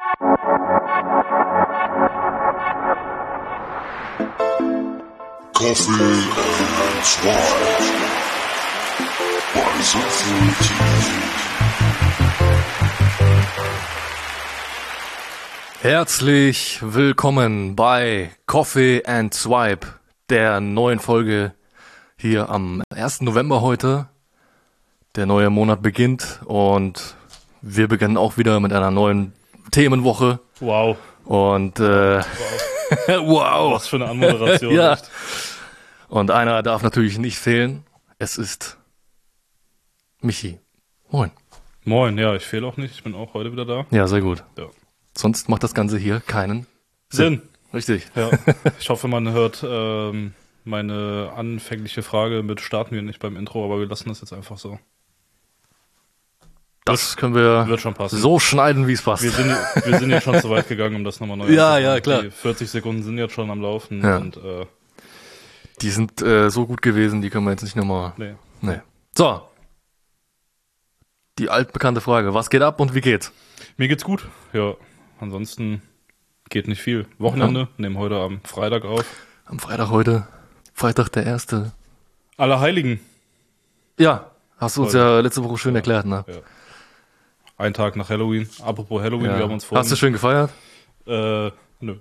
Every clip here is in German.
Coffee and Swipe bei Sophie. Herzlich willkommen bei Coffee and Swipe, der neuen Folge hier am 1. November heute. Der neue Monat beginnt und wir beginnen auch wieder mit einer neuen Themenwoche. Wow. Und wow. Was für eine Anmoderation. Ja. Echt. Und einer darf natürlich nicht fehlen. Es ist Michi. Moin. Moin, ja, ich fehle auch nicht. Ich bin auch heute wieder da. Ja, sehr gut. Ja. Sonst macht das Ganze hier keinen Sinn. Richtig. Ja. Ich hoffe, man hört meine anfängliche Frage mit starten wir nicht beim Intro, aber wir lassen das jetzt einfach so. Das können wir Wird schon passen. so schneiden, wie es passt. Wir sind jetzt schon zu weit gegangen, um das nochmal neu Ja, anzufangen. ja, klar. Die 40 Sekunden sind jetzt schon am Laufen Ja. und Die sind so gut gewesen, die können wir jetzt nicht nochmal... nee. So. Die altbekannte Frage. Was geht ab und wie geht's? Mir geht's gut. Ja, ansonsten geht nicht viel. Wochenende, nehmen heute am Freitag auf. Am Freitag heute. Freitag der 1. Allerheiligen. Ja, hast du uns Heute. ja letzte Woche schön erklärt, ne? Ja. Ein Tag nach Halloween. Apropos Halloween, Ja. wir haben uns vorhin... Hast du schön gefeiert? Nö.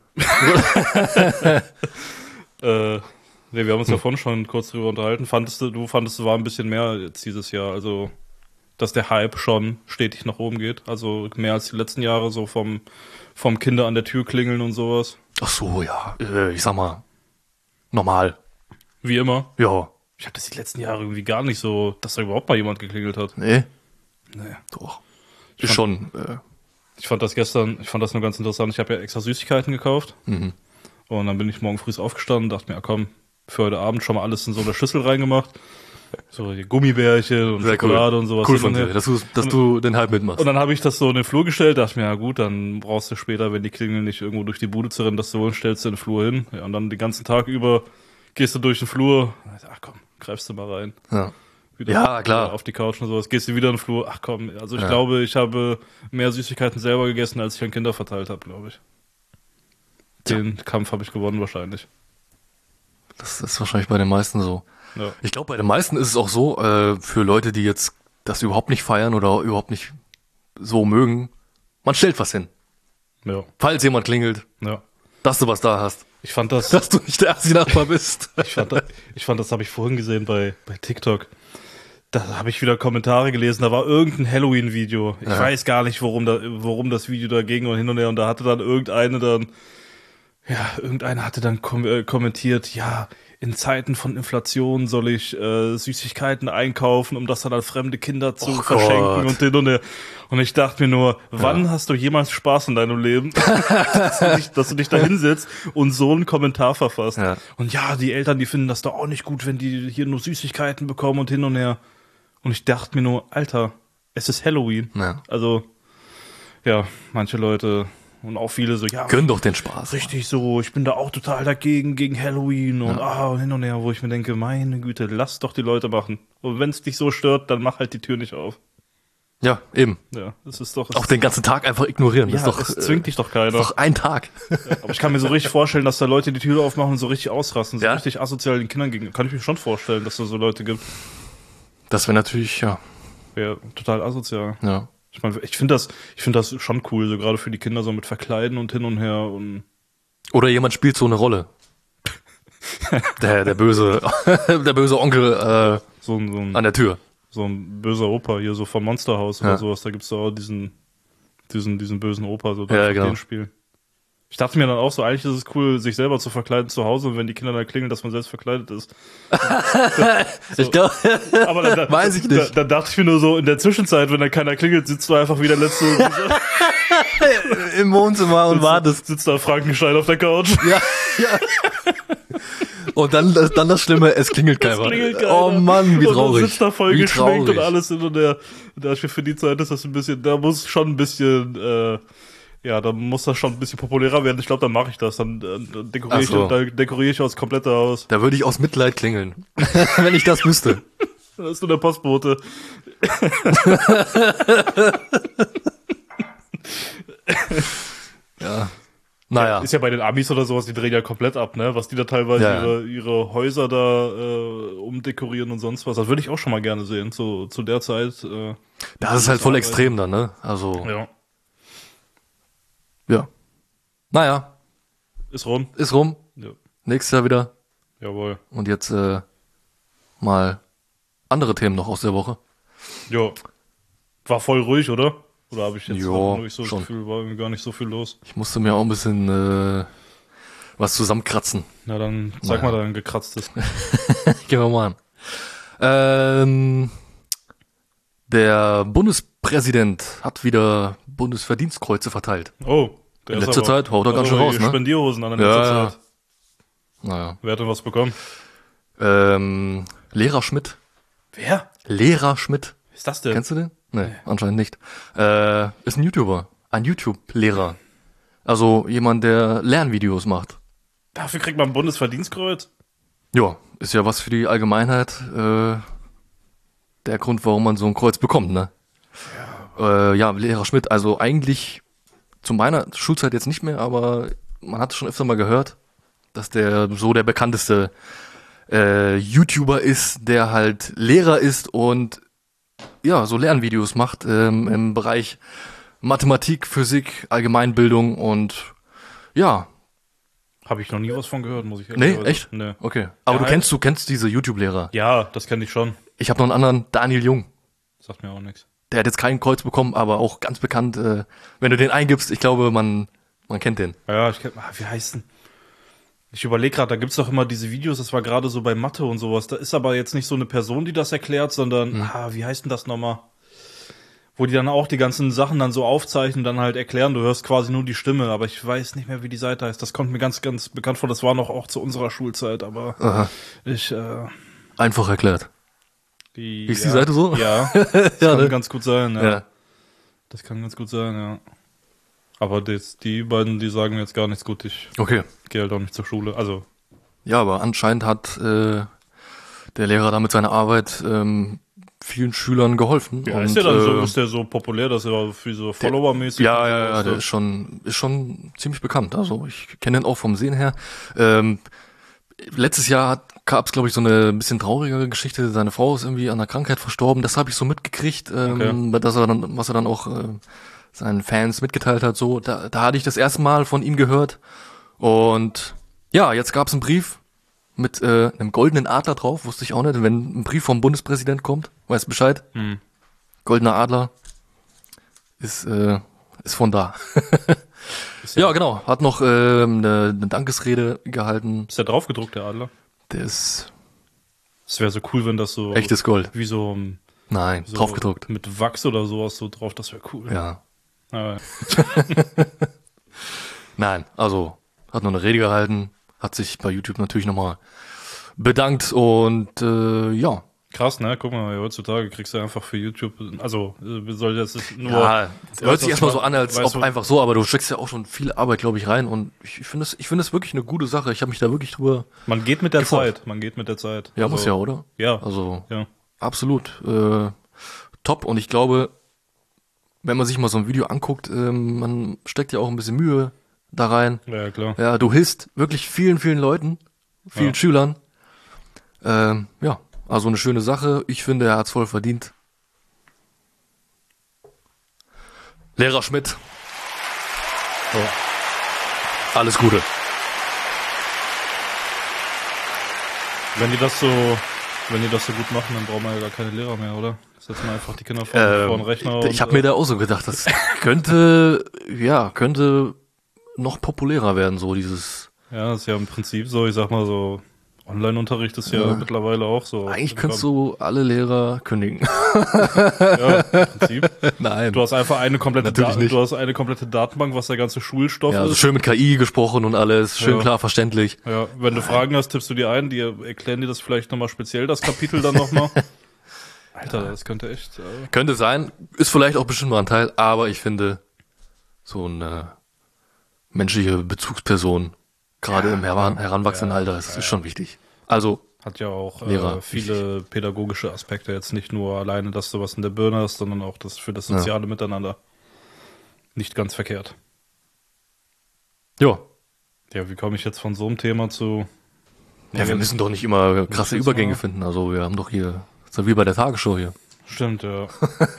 Nee, wir haben uns ja vorhin schon kurz drüber unterhalten. Du fandest, war ein bisschen mehr jetzt dieses Jahr, also dass der Hype schon stetig nach oben geht. Also mehr als die letzten Jahre, so vom Kinder an der Tür klingeln und sowas. Ach so, ja. Ich sag mal, normal. Wie immer. Ja. Ich habe das die letzten Jahre irgendwie gar nicht so, dass da überhaupt mal jemand geklingelt hat. Nee? Nee. Doch. Ist schon. Ich fand das nur ganz interessant. Ich habe ja extra Süßigkeiten gekauft. Mhm. Und dann bin ich morgen früh aufgestanden und dachte mir, ja komm, für heute Abend schon mal alles in so eine Schüssel reingemacht. So die Gummibärchen und Sehr Schokolade cool. und sowas. Cool hin von und her. dir, dass du den Hype mitmachst. Und dann habe ich das so in den Flur gestellt, dachte mir, ja gut, dann brauchst du später, wenn die klingeln, nicht irgendwo durch die Bude zu rennen, das zu holen, stellst du in den Flur hin. Ja, und dann den ganzen Tag über gehst du durch den Flur. Ach komm, greifst du mal rein. Ja. Wieder Ja, klar. auf die Couch und sowas. Gehst du wieder in den Flur. Ach komm, also ich Ja. glaube, ich habe mehr Süßigkeiten selber gegessen, als ich an Kinder verteilt habe, glaube ich. Den Kampf habe ich gewonnen wahrscheinlich. Das ist wahrscheinlich bei den meisten so. Ja. Ich glaube, bei den meisten ist es auch so, für Leute, die jetzt das überhaupt nicht feiern oder überhaupt nicht so mögen, man stellt was hin. Ja. Falls jemand klingelt, Ja. dass du was da hast. Ich fand das, Dass du nicht der Assi-Nachbar bist. ich fand das habe ich vorhin gesehen bei TikTok. Da habe ich wieder Kommentare gelesen, da war irgendein Halloween-Video. Ich Ja. weiß gar nicht, worum das Video da ging und hin und her. Und da hatte dann irgendeiner hatte dann kommentiert, ja, in Zeiten von Inflation soll ich Süßigkeiten einkaufen, um das dann an fremde Kinder zu Oh verschenken Gott. und hin und her. Und ich dachte mir nur, wann hast du jemals Spaß in deinem Leben, dass du dich da hinsetzt und so einen Kommentar verfasst. Ja. Und ja, die Eltern, die finden das doch auch nicht gut, wenn die hier nur Süßigkeiten bekommen und hin und her. Und ich dachte mir nur, Alter, es ist Halloween. Ja. Also, ja, manche Leute und auch viele so, ja, Gönn doch den Spaß. richtig so, ich bin da auch total dagegen, gegen Halloween und hin und her, wo ich mir denke, meine Güte, lass doch die Leute machen. Und wenn es dich so stört, dann mach halt die Tür nicht auf. Ja, eben. Ja, es ist doch... Auch den ganzen Tag einfach ignorieren. Das ja, ist doch, es zwingt dich doch keiner. ist doch ein Tag. Aber ich kann mir so richtig vorstellen, dass da Leute die Tür aufmachen und so richtig ausrasten, so Ja? richtig asozial den Kindern gegenüber. Kann ich mir schon vorstellen, dass es so Leute gibt. Das wäre natürlich, ja. Wäre total asozial. Ja. Ich meine, ich finde das schon cool, so gerade für die Kinder so mit Verkleiden und hin und her und... Oder jemand spielt so eine Rolle. der böse Onkel So ein an der Tür. so ein böser Opa hier, so von Monster House Ja. oder sowas, da gibt's da auch diesen bösen Opa, so Ja, darf genau. den spielen. Ich dachte mir dann auch so, eigentlich ist es cool, sich selber zu verkleiden zu Hause und wenn die Kinder dann klingeln, dass man selbst verkleidet ist. Ich glaube, Aber dann, Weiß ich nicht. Dann dachte ich mir nur so, in der Zwischenzeit, wenn dann keiner klingelt, sitzt du einfach wie der letzte, im Wohnzimmer und wartest. sitzt da Frankenstein auf der Couch. Ja, ja. Und dann das Schlimme, es klingelt keiner. Klingelt keiner. Oh Mann, wie Und traurig. dann sitzt da voll Wie geschminkt traurig. und alles hin und her. Und da ist mir für die Zeit ist das ein bisschen, da muss schon ein bisschen, da muss das schon ein bisschen populärer werden. Ich glaube, dann mache ich das. Dann dekoriere Ach so. dekoriere ich auch das komplette Haus. Da würde ich aus Mitleid klingeln. Wenn ich das wüsste. Da ist nur der Postbote. Naja. Ist ja bei den Amis oder sowas, die drehen ja komplett ab, ne? Was die da teilweise Ja. ihre Häuser da umdekorieren und sonst was. Das würde ich auch schon mal gerne sehen, zu der Zeit. Das ist halt voll extrem dann, ne? Also, Ja. ja. Naja, Ist rum. ist rum. Ja. Nächstes Jahr wieder. Jawohl. Und jetzt mal andere Themen noch aus der Woche. Ja. War voll ruhig, oder? Oder habe ich jetzt Jo, nur so das schon. Gefühl, war irgendwie gar nicht so viel los? Ich musste mir auch ein bisschen was zusammenkratzen. Na dann, sag mal dein gekratztes. Gehen wir mal an. Der Bundespräsident hat wieder Bundesverdienstkreuze verteilt. Oh. Der In ist letzter Zeit haut er ganz schön aber raus, ne? Spendierhosen an in Ja, letzter ja. Zeit. Naja. Wer hat denn was bekommen? Lehrer Schmidt. Wer? Lehrer Schmidt. Ist das denn? Kennst du den? Nee, anscheinend nicht. Ist ein YouTuber. Ein YouTube-Lehrer. Also jemand, der Lernvideos macht. Dafür kriegt man ein Bundesverdienstkreuz? Ja, ist ja was für die Allgemeinheit. Der Grund, warum man so ein Kreuz bekommt, ne? Ja, Lehrer Schmidt, also eigentlich zu meiner Schulzeit jetzt nicht mehr, aber man hat es schon öfter mal gehört, dass der so der bekannteste YouTuber ist, der halt Lehrer ist und ja, so Lernvideos macht im Bereich Mathematik, Physik, Allgemeinbildung und ja, Habe ich noch nie was von gehört, muss ich ehrlich nee, sagen. echt? Nee. Okay. Aber Ja, du kennst diese YouTube-Lehrer. Ja, das kenne ich schon. Ich habe noch einen anderen, Daniel Jung. Sagt mir auch nichts. Der hat jetzt kein Kreuz bekommen, aber auch ganz bekannt. Wenn du den eingibst, ich glaube, man kennt den. Ja, ich kenn, wie heißt denn? Ich überlege gerade, da gibt's doch immer diese Videos, das war gerade so bei Mathe und sowas. Da ist aber jetzt nicht so eine Person, die das erklärt, sondern, wie heißt denn das nochmal? Wo die dann auch die ganzen Sachen dann so aufzeichnen, dann halt erklären. Du hörst quasi nur die Stimme, aber ich weiß nicht mehr, wie die Seite heißt. Das kommt mir ganz, ganz bekannt vor. Das war noch auch zu unserer Schulzeit, aber Aha. ich, Einfach erklärt. Ist die Seite so? Ja, das Ja, kann ne? ganz gut sein, ja. Ja. Das kann ganz gut sein, ja. Aber die beiden, die sagen mir jetzt gar nichts gut. Ich Okay. gehe halt auch nicht zur Schule. Also, Ja, aber anscheinend hat der Lehrer da mit seiner Arbeit vielen Schülern geholfen. ja, und, ist der dann so, ist der so populär, dass er für so Follower-mäßig? ja, der ist schon ziemlich bekannt. Also ich kenne den auch vom Sehen her. Letztes Jahr gab es, glaube ich, so eine bisschen traurigere Geschichte. Seine Frau ist irgendwie an einer Krankheit verstorben. Das habe ich so mitgekriegt, was er dann auch seinen Fans mitgeteilt hat. So, da hatte ich das erste Mal von ihm gehört. Und ja, jetzt gab es einen Brief mit einem goldenen Adler drauf. Wusste ich auch nicht. Wenn ein Brief vom Bundespräsident kommt, weißt du Bescheid? Goldener Adler ist von da. Ja, genau. Hat noch eine Dankesrede gehalten. Ist der draufgedruckt, der Adler? Der ist Es wäre so cool, wenn das so echtes Gold. wie so, Nein, so draufgedruckt. mit Wachs oder sowas so drauf, das wäre cool. Ja. Aber, Nein, also hat noch eine Rede gehalten, hat sich bei YouTube natürlich nochmal bedankt und ja. krass, ne? Guck mal, heutzutage kriegst du einfach für YouTube, also soll das nur... Ja, hört sich was erstmal du- so an, als weißt ob du- einfach so, aber du steckst ja auch schon viel Arbeit, glaube ich, rein und ich finde es wirklich eine gute Sache. Ich habe mich da wirklich drüber. Man geht mit der gefreut. Zeit, man geht mit der Zeit. Ja, Also, muss ja, oder? Ja, Also ja. absolut top und ich glaube, wenn man sich mal so ein Video anguckt, man steckt ja auch ein bisschen Mühe da rein. Ja, klar. Ja, du hilfst wirklich vielen, vielen Leuten, vielen Ja. Schülern. Ja, also eine schöne Sache. Ich finde, er hat's voll verdient. Lehrer Schmidt, So. alles Gute. Wenn die das so gut machen, dann brauchen wir ja gar keine Lehrer mehr, oder? Setzen wir einfach die Kinder vor den Rechner. Ich habe mir da auch so gedacht, das könnte noch populärer werden, so dieses. Ja, das ist ja im Prinzip so, ich sag mal so, Online-Unterricht ist ja mittlerweile auch so. Eigentlich könntest du alle Lehrer kündigen. Ja, im Prinzip. Nein. Du hast einfach eine komplette Natürlich nicht. du hast eine komplette Datenbank, was der ganze Schulstoff Ja, also ist. schön mit KI gesprochen und alles, schön Ja. klar verständlich. Ja, wenn du Fragen hast, tippst du die ein, die erklären dir das vielleicht nochmal speziell, das Kapitel dann nochmal. Alter, das könnte echt. Könnte sein, ist vielleicht auch bestimmt mal ein Teil, aber ich finde, so eine menschliche Bezugsperson, gerade im heranwachsenden Alter, ist schon wichtig. Also, Hat ja auch Lehrer, viele pädagogische Aspekte. Jetzt nicht nur alleine, dass du was in der Birne hast, sondern auch das für das soziale Miteinander. Nicht ganz verkehrt. Ja. Ja, wie komme ich jetzt von so einem Thema zu... Ja, wir müssen doch nicht immer krasse jetzt Übergänge mal- finden. Also wir haben doch hier, so wie bei der Tagesschau hier. Stimmt, ja.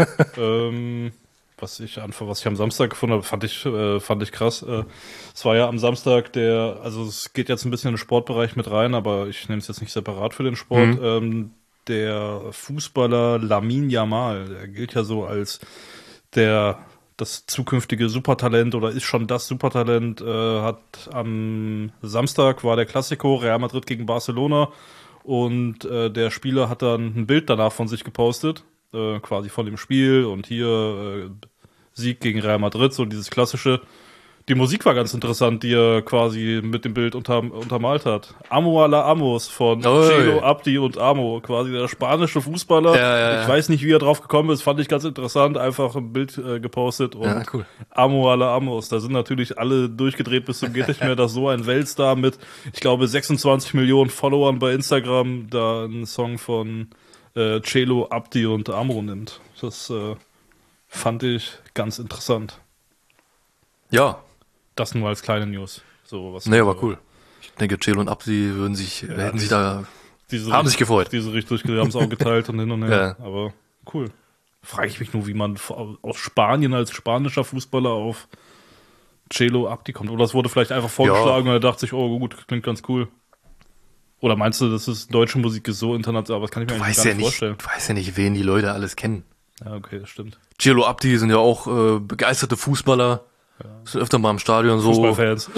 Was ich am Samstag gefunden habe, fand ich krass. Es war ja am Samstag also es geht jetzt ein bisschen in den Sportbereich mit rein, aber ich nehme es jetzt nicht separat für den Sport. Der Fußballer Lamine Yamal, der gilt ja so als das zukünftige Supertalent oder ist schon das Supertalent, hat am Samstag war der Clasico Real Madrid gegen Barcelona und der Spieler hat dann ein Bild danach von sich gepostet, quasi von dem Spiel und hier Sieg gegen Real Madrid, so dieses klassische. Die Musik war ganz interessant, die er quasi mit dem Bild untermalt hat. Amo a la Amos von Chelo, Abdi und Amo, quasi der spanische Fußballer. Ja. Ich weiß nicht, wie er drauf gekommen ist, fand ich ganz interessant, einfach ein Bild gepostet und Ja, cool. Amo a la Amos. Da sind natürlich alle durchgedreht bis zum geht nicht mehr, dass so ein Weltstar mit, ich glaube, 26 Millionen Followern bei Instagram da einen Song von Chelo, Abdi und Amo nimmt. Das fand ich ganz interessant. Ja. Das nur als kleine News. So, was Nee, war cool. Ich denke, Chelo und Abdi hätten sich da, haben sich gefreut. Diese richtig durchgedreht, haben es auch geteilt und hin und her. Ja. Aber cool. Frage ich mich nur, wie man aus Spanien als spanischer Fußballer auf Chelo Abdi kommt. Oder es wurde vielleicht einfach vorgeschlagen und er dachte sich, oh gut, klingt ganz cool. Oder meinst du, das ist deutsche Musik ist so international, aber das kann ich mir eigentlich gar nicht vorstellen. Du weißt ja nicht, wen die Leute alles kennen. Ja, okay, das stimmt. Chelo Abdi sind ja auch begeisterte Fußballer. Sind öfter mal im Stadion so. Fußballfans.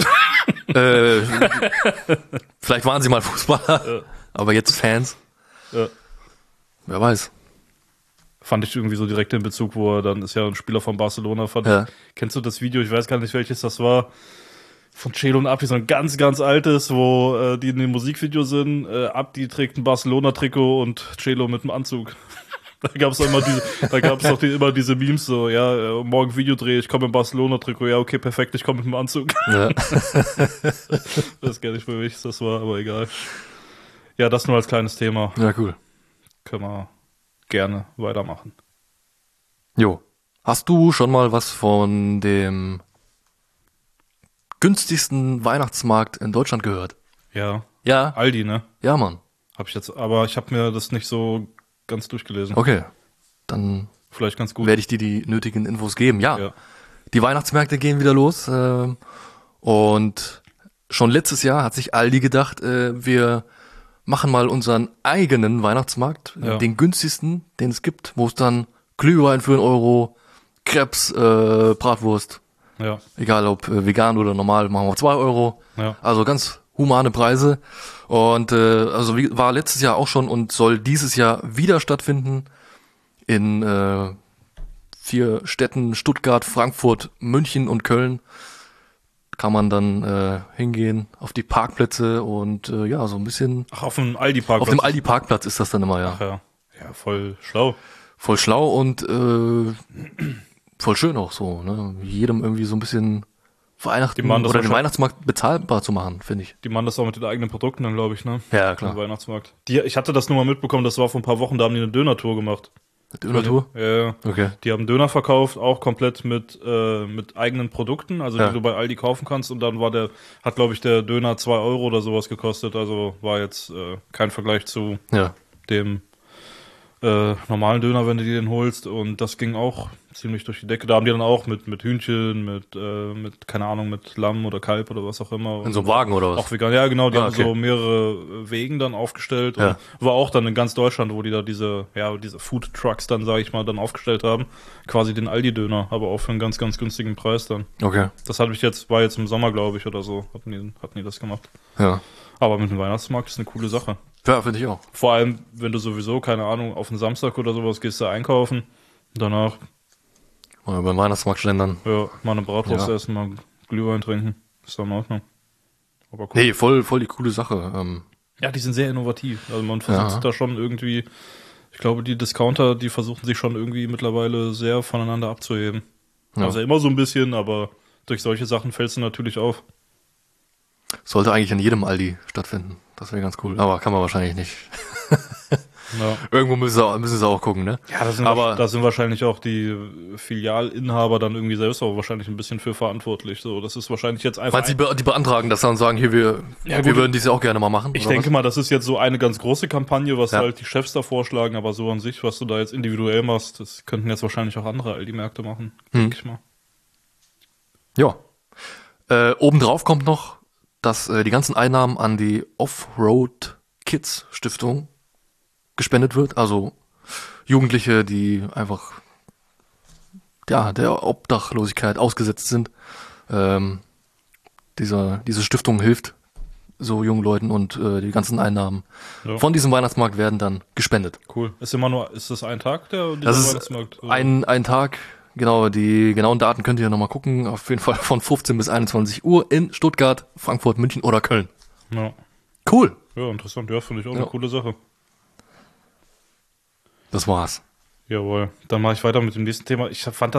Vielleicht waren sie mal Fußballer, aber jetzt Fans. Ja. Wer weiß. Fand ich irgendwie so direkt in Bezug, wo er dann ist ja ein Spieler von Barcelona. Ja. Kennst du das Video? Ich weiß gar nicht, welches das war. Von Chelo und Abdi, so ein ganz, ganz altes, wo die in dem Musikvideo sind. Abdi trägt ein Barcelona-Trikot und Chelo mit einem Anzug. Da gab es doch immer diese Memes so, ja, morgen Videodreh, ich komme im Barcelona-Trikot, ja, okay, perfekt, ich komme mit dem Anzug. Ja. Das gar nicht für mich, das war, aber egal. Ja, das nur als kleines Thema. Ja, cool. Können wir gerne weitermachen. Jo. Hast du schon mal was von dem günstigsten Weihnachtsmarkt in Deutschland gehört? Ja. Ja. Aldi, ne? Ja, Mann. Aber ich habe mir das nicht so ganz durchgelesen. Okay. Dann Vielleicht ganz gut. werde ich dir die nötigen Infos geben. Ja. Die Weihnachtsmärkte gehen wieder los. Und schon letztes Jahr hat sich Aldi gedacht, wir machen mal unseren eigenen Weihnachtsmarkt, den günstigsten, den es gibt, wo es dann Glühwein für 1 Euro, Crepes, Bratwurst, Ja. egal ob vegan oder normal, machen wir 2 Euro. Ja. Also ganz humane Preise. Und war letztes Jahr auch schon und soll dieses Jahr wieder stattfinden in 4 Städten, Stuttgart, Frankfurt, München und Köln. Kann man dann hingehen auf die Parkplätze und so ein bisschen Ach, auf dem Aldi-Parkplatz. auf dem Aldi-Parkplatz ist das dann immer, ja. Ach ja. Ja, voll schlau. Voll schlau und voll schön auch so, ne? Jedem irgendwie so ein bisschen Weihnachten Die machen das oder auch den schon- Weihnachtsmarkt bezahlbar zu machen, finde ich. Die machen das auch mit den eigenen Produkten dann, glaube ich, ne? Ja, Im klar. Weihnachtsmarkt. Ich hatte das nur mal mitbekommen, das war vor ein paar Wochen, da haben die eine Döner-Tour gemacht. Döner-Tour? Ja. Okay. Die haben Döner verkauft, auch komplett mit eigenen Produkten, also Ja. die du bei Aldi kaufen kannst. Und dann hat, glaube ich, der Döner 2 Euro oder sowas gekostet. Also war jetzt kein Vergleich zu Ja. dem normalen Döner, wenn du dir den holst. Und das ging auch ziemlich durch die Decke. Da haben die dann auch mit Hühnchen, mit, keine Ahnung, mit Lamm oder Kalb oder was auch immer. In so einem Wagen oder was? Auch vegan, ja genau, die haben okay. so mehrere Wegen dann aufgestellt Ja. und war auch dann in ganz Deutschland, wo die da diese Food Trucks dann, sage ich mal, dann aufgestellt haben, quasi den Aldi-Döner, aber auch für einen ganz, ganz günstigen Preis dann. Okay. Das war jetzt im Sommer, glaube ich, oder so, hatten die das gemacht. Ja. Aber mit dem Weihnachtsmarkt ist eine coole Sache. Ja, finde ich auch. Vor allem, wenn du sowieso, keine Ahnung, auf einen Samstag oder sowas gehst du einkaufen, danach, Mal beim Weihnachtsmarkt schlendern. ja, mal eine Bratwurst Ja. essen, mal Glühwein trinken, ist doch in Ordnung. Aber cool. Nee, voll die coole Sache. Ja, die sind sehr innovativ. Also man versucht Ja. da schon irgendwie, ich glaube, die Discounter, die versuchen sich schon irgendwie mittlerweile sehr voneinander abzuheben. Ja. Also immer so ein bisschen, aber durch solche Sachen fällst du natürlich auf. Sollte eigentlich an jedem Aldi stattfinden. Das wäre ganz cool. Aber kann man wahrscheinlich nicht. Ja. Irgendwo müssen sie auch gucken, ne? Ja, aber da sind wahrscheinlich auch die Filialinhaber dann irgendwie selbst auch wahrscheinlich ein bisschen für verantwortlich. So, das ist wahrscheinlich jetzt einfach. meinst du, die beantragen das dann und sagen, hier, wir würden dies ja auch gerne mal machen? Ich oder denke was? mal, das ist jetzt so eine ganz große Kampagne, was Ja. halt die Chefs da vorschlagen, aber so an sich, was du da jetzt individuell machst, das könnten jetzt wahrscheinlich auch andere Aldi-Märkte machen, denke ich mal. Ja. Obendrauf kommt noch, dass die ganzen Einnahmen an die Offroad Kids Stiftung gespendet wird. Also Jugendliche, die einfach der Obdachlosigkeit ausgesetzt sind. Diese Stiftung hilft so jungen Leuten und die ganzen Einnahmen von diesem Weihnachtsmarkt werden dann gespendet. Cool. Ist das ein Tag, dieser Das ist Weihnachtsmarkt? ein Tag, genau, die genauen Daten könnt ihr nochmal gucken. Auf jeden Fall von 15 bis 21 Uhr in Stuttgart, Frankfurt, München oder Köln. Ja. Cool. Ja, interessant. Ja, finde ich auch eine coole Sache. Das war's. Jawohl. Dann mache ich weiter mit dem nächsten Thema. Ich fand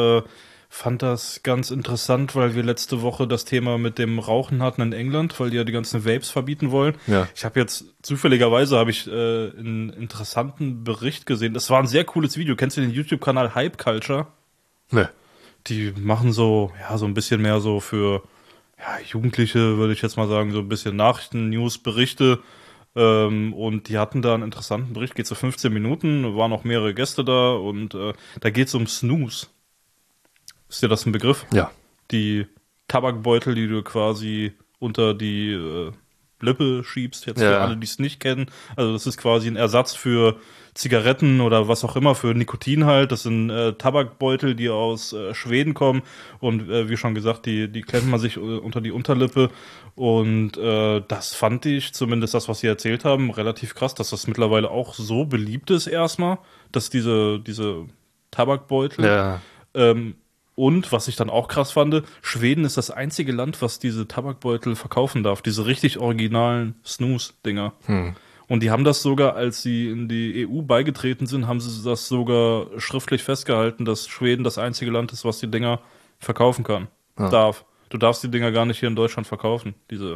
das ganz interessant, weil wir letzte Woche das Thema mit dem Rauchen hatten in England, weil die ja die ganzen Vapes verbieten wollen. Ja. Ich habe jetzt, zufälligerweise habe ich einen interessanten Bericht gesehen. Das war ein sehr cooles Video. Kennst du den YouTube-Kanal Hype Culture? Ne. Die machen so ein bisschen mehr so für Jugendliche, würde ich jetzt mal sagen, so ein bisschen Nachrichten, News, Berichte. Und die hatten da einen interessanten Bericht, geht so 15 Minuten, waren auch mehrere Gäste da und da geht es um Snooze. Ist dir das ein Begriff? Ja. Die Tabakbeutel, die du quasi unter die Lippe schiebst, jetzt Ja. für alle, die es nicht kennen. Also das ist quasi ein Ersatz für Zigaretten oder was auch immer, für Nikotin halt. Das sind Tabakbeutel, die aus Schweden kommen und wie schon gesagt, die klemmt man sich unter die Unterlippe und das fand ich, zumindest das, was sie erzählt haben, relativ krass, dass das mittlerweile auch so beliebt ist erstmal, dass diese Tabakbeutel Ja. und was ich dann auch krass fand, Schweden ist das einzige Land, was diese Tabakbeutel verkaufen darf. Diese richtig originalen Snooze-Dinger. Und die haben das sogar, als sie in die EU beigetreten sind, haben sie das sogar schriftlich festgehalten, dass Schweden das einzige Land ist, was die Dinger verkaufen kann. Darf. Du darfst die Dinger gar nicht hier in Deutschland verkaufen. Diese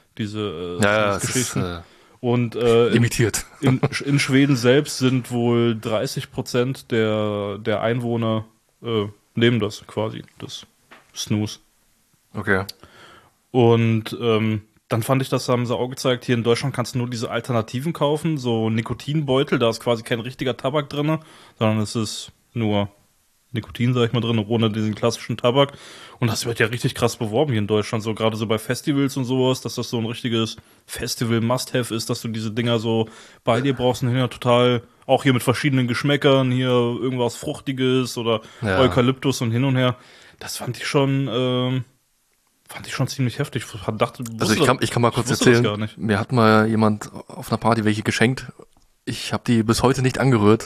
Es Geschichten. ist Und limitiert. in Schweden selbst sind wohl 30% der Einwohner nehmen das quasi, das Snooze. Okay. Und dann fand ich, das haben sie auch gezeigt, hier in Deutschland kannst du nur diese Alternativen kaufen, so Nikotinbeutel, da ist quasi kein richtiger Tabak drin, sondern es ist nur Nikotin, sag ich mal, drin, ohne diesen klassischen Tabak. Und das wird ja richtig krass beworben hier in Deutschland, so gerade so bei Festivals und sowas, dass das so ein richtiges Festival-Must-Have ist, dass du diese Dinger so bei dir brauchst und hier total, auch hier mit verschiedenen Geschmäckern, hier irgendwas Fruchtiges oder Eukalyptus und hin und her. Das fand ich schon ziemlich heftig. Also ich kann mal kurz wusste das erzählen, gar nicht. mir hat mal jemand auf einer Party welche geschenkt. Ich habe die bis heute nicht angerührt,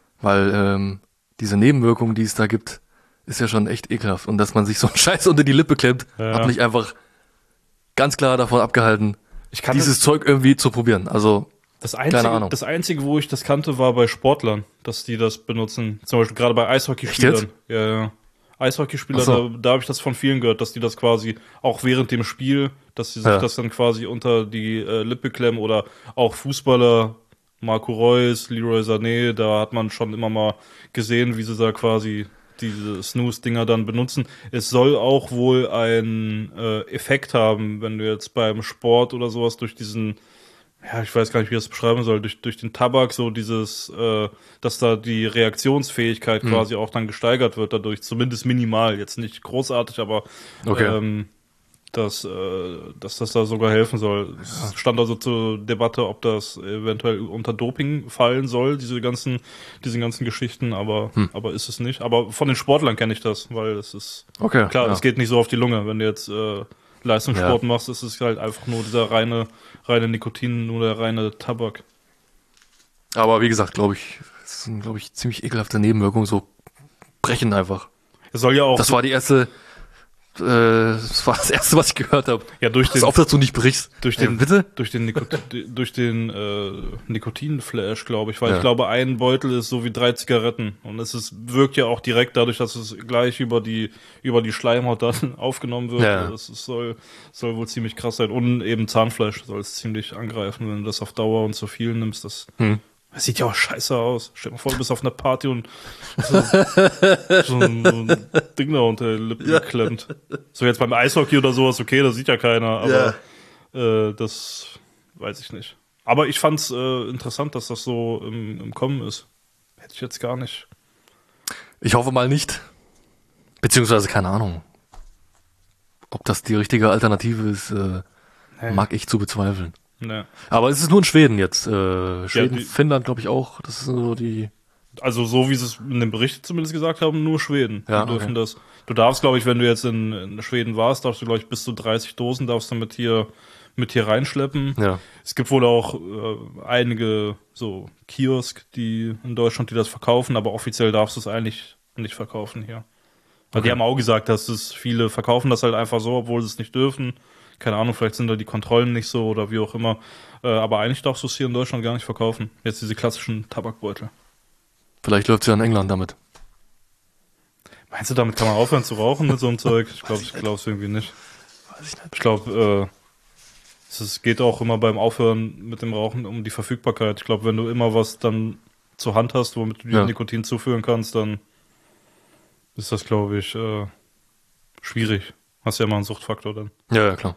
weil diese Nebenwirkung, die es da gibt, ist ja schon echt ekelhaft. Und dass man sich so einen Scheiß unter die Lippe klemmt, hat mich einfach ganz klar davon abgehalten, dieses Zeug irgendwie zu probieren. Also keine Ahnung. Das Einzige, wo ich das kannte, war bei Sportlern, dass die das benutzen. Zum Beispiel gerade bei Eishockeyspielern. Echt jetzt? Ja. Eishockeyspieler, Ach so. da habe ich das von vielen gehört, dass die das quasi auch während dem Spiel, dass sie sich das dann quasi unter die Lippe klemmen oder auch Fußballer, Marco Reus, Leroy Sané, da hat man schon immer mal gesehen, wie sie da quasi diese Snooze-Dinger dann benutzen. Es soll auch wohl einen Effekt haben, wenn du jetzt beim Sport oder sowas durch diesen, ich weiß gar nicht, wie ich das beschreiben soll, durch den Tabak so dieses, dass da die Reaktionsfähigkeit quasi auch dann gesteigert wird dadurch, zumindest minimal, jetzt nicht großartig, aber Okay. dass das da sogar helfen soll. Es stand also zur Debatte, ob das eventuell unter Doping fallen soll, diese ganzen Geschichten, aber ist es nicht. Aber von den Sportlern kenne ich das, weil es ist Okay, klar, ja. es geht nicht so auf die Lunge. Wenn du jetzt Leistungssport machst, ist es halt einfach nur dieser reine Nikotin, nur der reine Tabak. Aber wie gesagt, glaube ich, es sind, ziemlich ekelhafte Nebenwirkungen, so brechen einfach. Es soll ja auch Das war das war das erste, was ich gehört habe. ja durch Pass auf, dass du nicht brichst. durch den Bitte? durch den Nikotinflash, glaube ich, weil Ja. ich glaube, ein Beutel ist so wie 3 Zigaretten und wirkt ja auch direkt dadurch, dass es gleich über die Schleimhaut dann aufgenommen wird. Ja. Soll wohl ziemlich krass sein und eben Zahnfleisch soll es ziemlich angreifen, wenn du das auf Dauer und zu viel nimmst. Das Das sieht ja auch scheiße aus. Stell dir mal vor, du bist auf einer Party und so ein Ding da unter den Lippen geklemmt. So jetzt beim Eishockey oder sowas, okay, das sieht ja keiner, aber das weiß ich nicht. Aber ich fand's interessant, dass das so im Kommen ist. Hätte ich jetzt gar nicht. Ich hoffe mal nicht. Beziehungsweise keine Ahnung. Ob das die richtige Alternative ist, mag ich zu bezweifeln. Ne. Aber es ist nur in Schweden jetzt. Schweden, die- Finnland glaube ich auch. Das sind so die... Also so wie sie es in dem Bericht zumindest gesagt haben, nur Schweden. Ja, Die dürfen okay. das. Du darfst, glaube ich, wenn du jetzt in Schweden warst, darfst du, glaube ich, bis zu 30 Dosen darfst du mit hier reinschleppen. Ja. Es gibt wohl auch einige so Kiosk, die in Deutschland, die das verkaufen, aber offiziell darfst du es eigentlich nicht verkaufen hier. Weil die Okay. haben auch gesagt, dass es viele verkaufen das halt einfach so, obwohl sie es nicht dürfen. Keine Ahnung, vielleicht sind da die Kontrollen nicht so oder wie auch immer. Aber eigentlich darfst du es hier in Deutschland gar nicht verkaufen. Jetzt diese klassischen Tabakbeutel. Vielleicht läuft es ja in England damit. Meinst du, damit kann man aufhören zu rauchen mit so einem Zeug? Ich glaube es irgendwie nicht. Weiß ich nicht. Ich glaube, es geht auch immer beim Aufhören mit dem Rauchen um die Verfügbarkeit. Ich glaube, wenn du immer was dann zur Hand hast, womit du dir Ja. Nikotin zuführen kannst, dann ist das, glaube ich, schwierig. Hast ja immer einen Suchtfaktor dann. Ja, klar.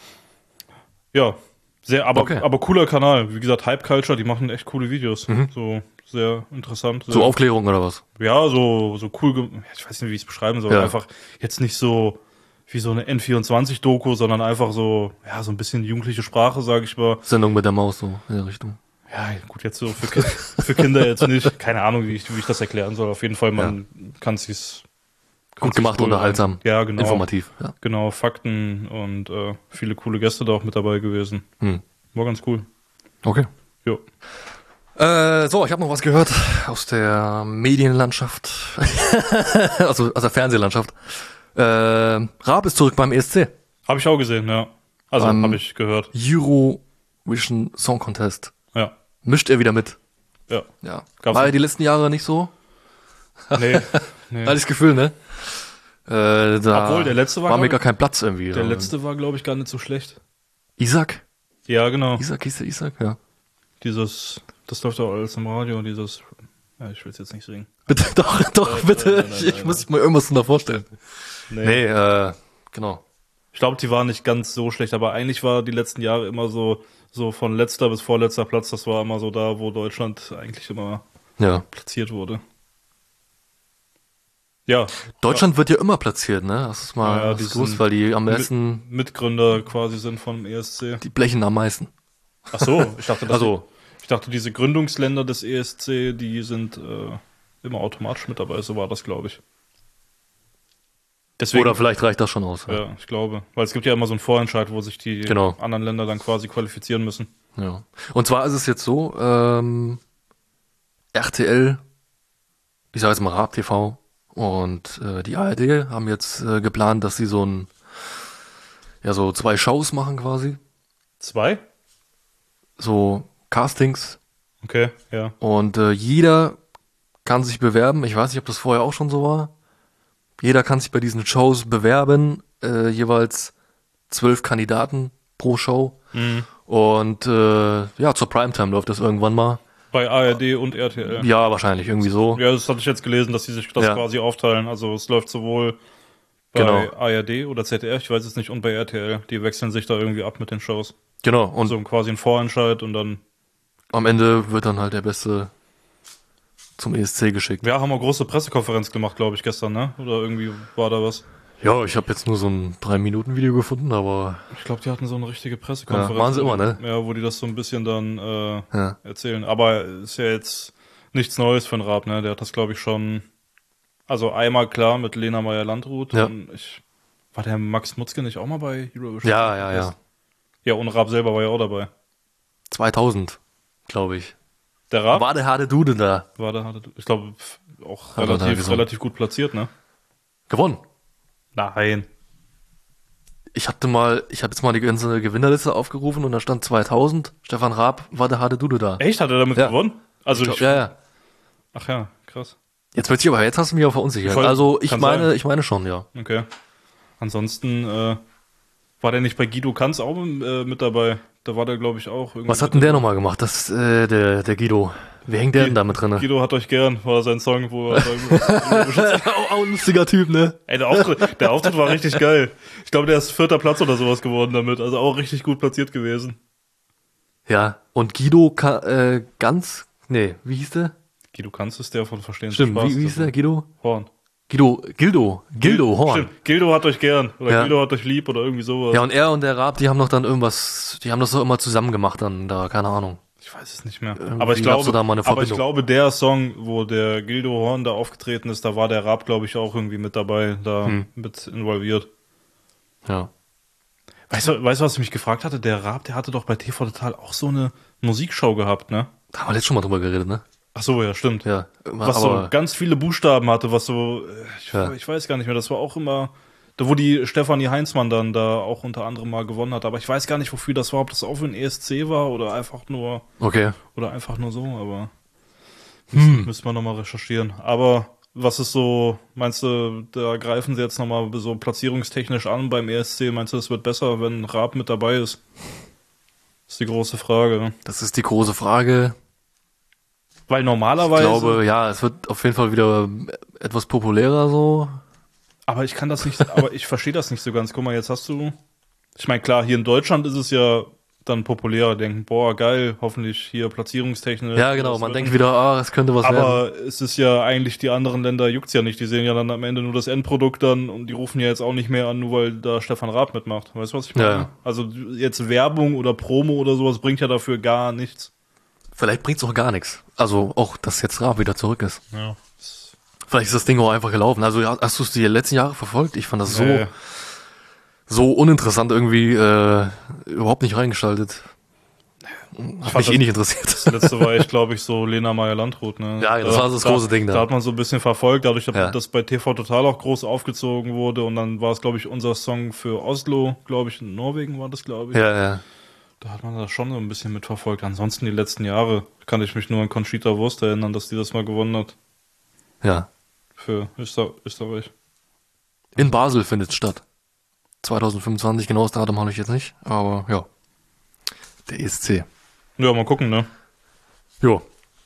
Ja, aber Okay. cooler Kanal. Wie gesagt, Hype Culture, die machen echt coole Videos. So sehr interessant. Sehr, So Aufklärung oder was? ja, so cool. Ich weiß nicht, wie ich es beschreiben soll. Ja. Einfach jetzt nicht so wie so eine N24-Doku, sondern einfach so, ja, so ein bisschen jugendliche Sprache, sage ich mal. Sendung mit der Maus, so in der Richtung. Ja, gut, jetzt so für Kinder jetzt nicht. Keine Ahnung, wie ich das erklären soll. Auf jeden Fall, man kann sich's Gut gemacht, unterhaltsam. Ja, genau. Informativ. Ja. Genau, Fakten und viele coole Gäste da auch mit dabei gewesen. War ganz cool. Okay. Jo. So, ich habe noch was gehört aus der Medienlandschaft. also aus der Fernsehlandschaft. Raab ist zurück beim ESC. Habe ich auch gesehen, ja. Also habe ich gehört. Eurovision Song Contest. Ja. Mischt er wieder mit. Ja. Ja. Gab's War ja nicht- die letzten Jahre nicht so. Nee. Hatte ich das Gefühl, ne? Da Obwohl, der letzte war, war mir glaub gar ich- kein Platz irgendwie. Der letzte war, glaube ich, gar nicht so schlecht. Isaac? Ja, genau. Hieß der Isaac? Ja. Das läuft auch alles im Radio, dieses, ja, ich will es jetzt nicht singen. Bitte, doch, bitte. Ich muss mir irgendwas da vorstellen. Nee, genau. Ich glaube, die waren nicht ganz so schlecht, aber eigentlich war die letzten Jahre immer so von letzter bis vorletzter Platz, das war immer so da, wo Deutschland eigentlich immer Ja. platziert wurde. Ja, Deutschland wird ja immer platziert, ne? Das ist mal Ja, das die ist groß, sind weil die am besten, Mitgründer quasi sind vom ESC. die blechen am meisten. Ach so, ich dachte, Also- ich dachte, diese Gründungsländer des ESC, die sind immer automatisch mit dabei, so war das, glaube ich. Deswegen, Oder vielleicht reicht das schon aus. ja, ich glaube. Weil es gibt ja immer so einen Vorentscheid, wo sich die Genau. anderen Länder dann quasi qualifizieren müssen. Ja. Und zwar ist es jetzt so, RTL, ich sage jetzt mal Raab TV und die ARD haben jetzt geplant, dass sie so 2 Shows machen quasi. 2? So Castings. Okay, ja. Und jeder kann sich bewerben. Ich weiß nicht, ob das vorher auch schon so war. Jeder kann sich bei diesen Shows bewerben. Jeweils 12 Kandidaten pro Show. Und zur Primetime läuft das irgendwann mal. Bei ARD und RTL. Ja, wahrscheinlich irgendwie so. Ja, das hatte ich jetzt gelesen, dass sie sich das Ja. quasi aufteilen. Also es läuft sowohl bei Genau. ARD oder ZDF, ich weiß es nicht, und bei RTL. Die wechseln sich da irgendwie ab mit den Shows. Genau. Und So quasi ein Vorentscheid und dann. am Ende wird dann halt der Beste zum ESC geschickt. Ja, haben wir große Pressekonferenz gemacht, glaube ich, gestern, ne? Oder irgendwie war da was. Ja, ich habe jetzt nur so ein 3-Minuten-Video gefunden, aber Ich glaube, die hatten so eine richtige Pressekonferenz. Ja, machen sie immer, ne? Ja, wo die das so ein bisschen dann ja. erzählen. Aber ist ja jetzt nichts Neues für den Raab, ne? Der hat das, glaube ich, schon. Also einmal klar mit Lena Meyer-Landrut. Ja. Und war der Max Mutzke nicht auch mal bei Eurovision? Ja. Ja, und Raab selber war ja auch dabei. 2000, glaube ich. Der Raab War der harte Dude da. war da, ich glaube, auch Hat er da gesungen. relativ gut platziert, ne? Gewonnen. Nein. Ich habe jetzt mal die ganze Gewinnerliste aufgerufen und da stand 2000. Stefan Raab war der harte Dude da. Echt? Hat er damit Ja. gewonnen? Also Ja. Ach ja, krass. Jetzt hast du mich auch verunsichert. Voll, also ich kann meine schon, ja. Okay. Ansonsten war War der nicht bei Guido Kanz auch mit dabei? Da war der, glaube ich, auch. Was hat denn der nochmal gemacht? Das der Guido. Wie hängt der denn da mit drin? Guido hat euch gern, war sein Song, wo er Auch ein lustiger Typ, ne? Ey, der Auftritt war richtig geil. Ich glaube, der ist 4. Platz oder sowas geworden damit. Also auch richtig gut platziert gewesen. Ja, und Guido ganz, nee, wie hieß der? Guido Kanz ist der von Verstehen Sie Stimmt, Spaß. wie hieß der? Guido? Horn. Gildo Horn. Stimmt, Gildo hat euch gern. Oder Ja. Gildo hat euch lieb oder irgendwie sowas. Ja, und er und der Raab, die haben doch dann irgendwas, die haben das doch immer zusammen gemacht dann da, keine Ahnung. Ich weiß es nicht mehr. Irgendwie Aber ich gab's so da mal eine glaube, Verbindung. der Song, wo der Gildo Horn da aufgetreten ist, da war der Raab, glaube ich, auch irgendwie mit dabei, da mit involviert. Ja. Weißt du, was ich mich gefragt hatte? Der Raab, der hatte doch bei TV Total auch so eine Musikshow gehabt, ne? Da haben wir letztes schon mal drüber geredet, ne? Ach so, ja, stimmt. Ja. Was so ganz viele Buchstaben hatte, was so, Ja. ich weiß gar nicht mehr, das war auch immer, da wo die Stefanie Heinzmann dann da auch unter anderem mal gewonnen hat, aber ich weiß gar nicht, wofür das war, ob das auch für ein ESC war oder einfach nur Okay. so, aber müssen wir nochmal recherchieren. Aber was ist so, meinst du, da greifen sie jetzt nochmal so platzierungstechnisch an beim ESC, meinst du, es wird besser, wenn Raab mit dabei ist? Ist die große Frage. Das ist die große Frage. Weil Ich normalerweise... glaube, ja, es wird auf jeden Fall wieder etwas populärer so. Aber ich kann das nicht, aber ich verstehe das nicht so ganz. Guck mal, jetzt hast du, ich meine, klar, hier in Deutschland ist es ja dann populärer, denken, boah, geil, hoffentlich hier platzierungstechnisch. Ja, genau, das man wird denkt nicht- wieder, es könnte was werden. Aber es ist ja eigentlich, die anderen Länder juckt's ja nicht. Die sehen ja dann am Ende nur das Endprodukt dann und die rufen ja jetzt auch nicht mehr an, nur weil da Stefan Raab mitmacht. Weißt du, was ich meine? Ja. Also jetzt Werbung oder Promo oder sowas bringt ja dafür gar nichts. Vielleicht bringt's auch gar nichts. Also auch, dass jetzt Raab wieder zurück ist. Ja. Vielleicht ist das Ding auch einfach gelaufen. Also ja, hast du es die letzten Jahre verfolgt? Ich fand das Nee. so uninteressant irgendwie überhaupt nicht reingeschaltet. Hat fand mich das- nicht interessiert. Das letzte war echt, glaube ich, so Lena Meyer-Landrut. Ne? Ja, das war so das große Ding da. Da hat man so ein bisschen verfolgt, dadurch, Ja. dass bei TV Total auch groß aufgezogen wurde. Und dann war es, glaube ich, unser Song für Oslo, glaube ich, in Norwegen war das, glaube ich. Ja, ja. Da hat man das schon so ein bisschen mitverfolgt. Ansonsten die letzten Jahre kann ich mich nur an Conchita Wurst erinnern, dass die das mal gewonnen hat Ja. für Österreich. In Basel findet es statt. 2025, genaues Datum habe ich jetzt nicht. Aber ja. Der ESC. Ja, mal gucken, ne? Jo,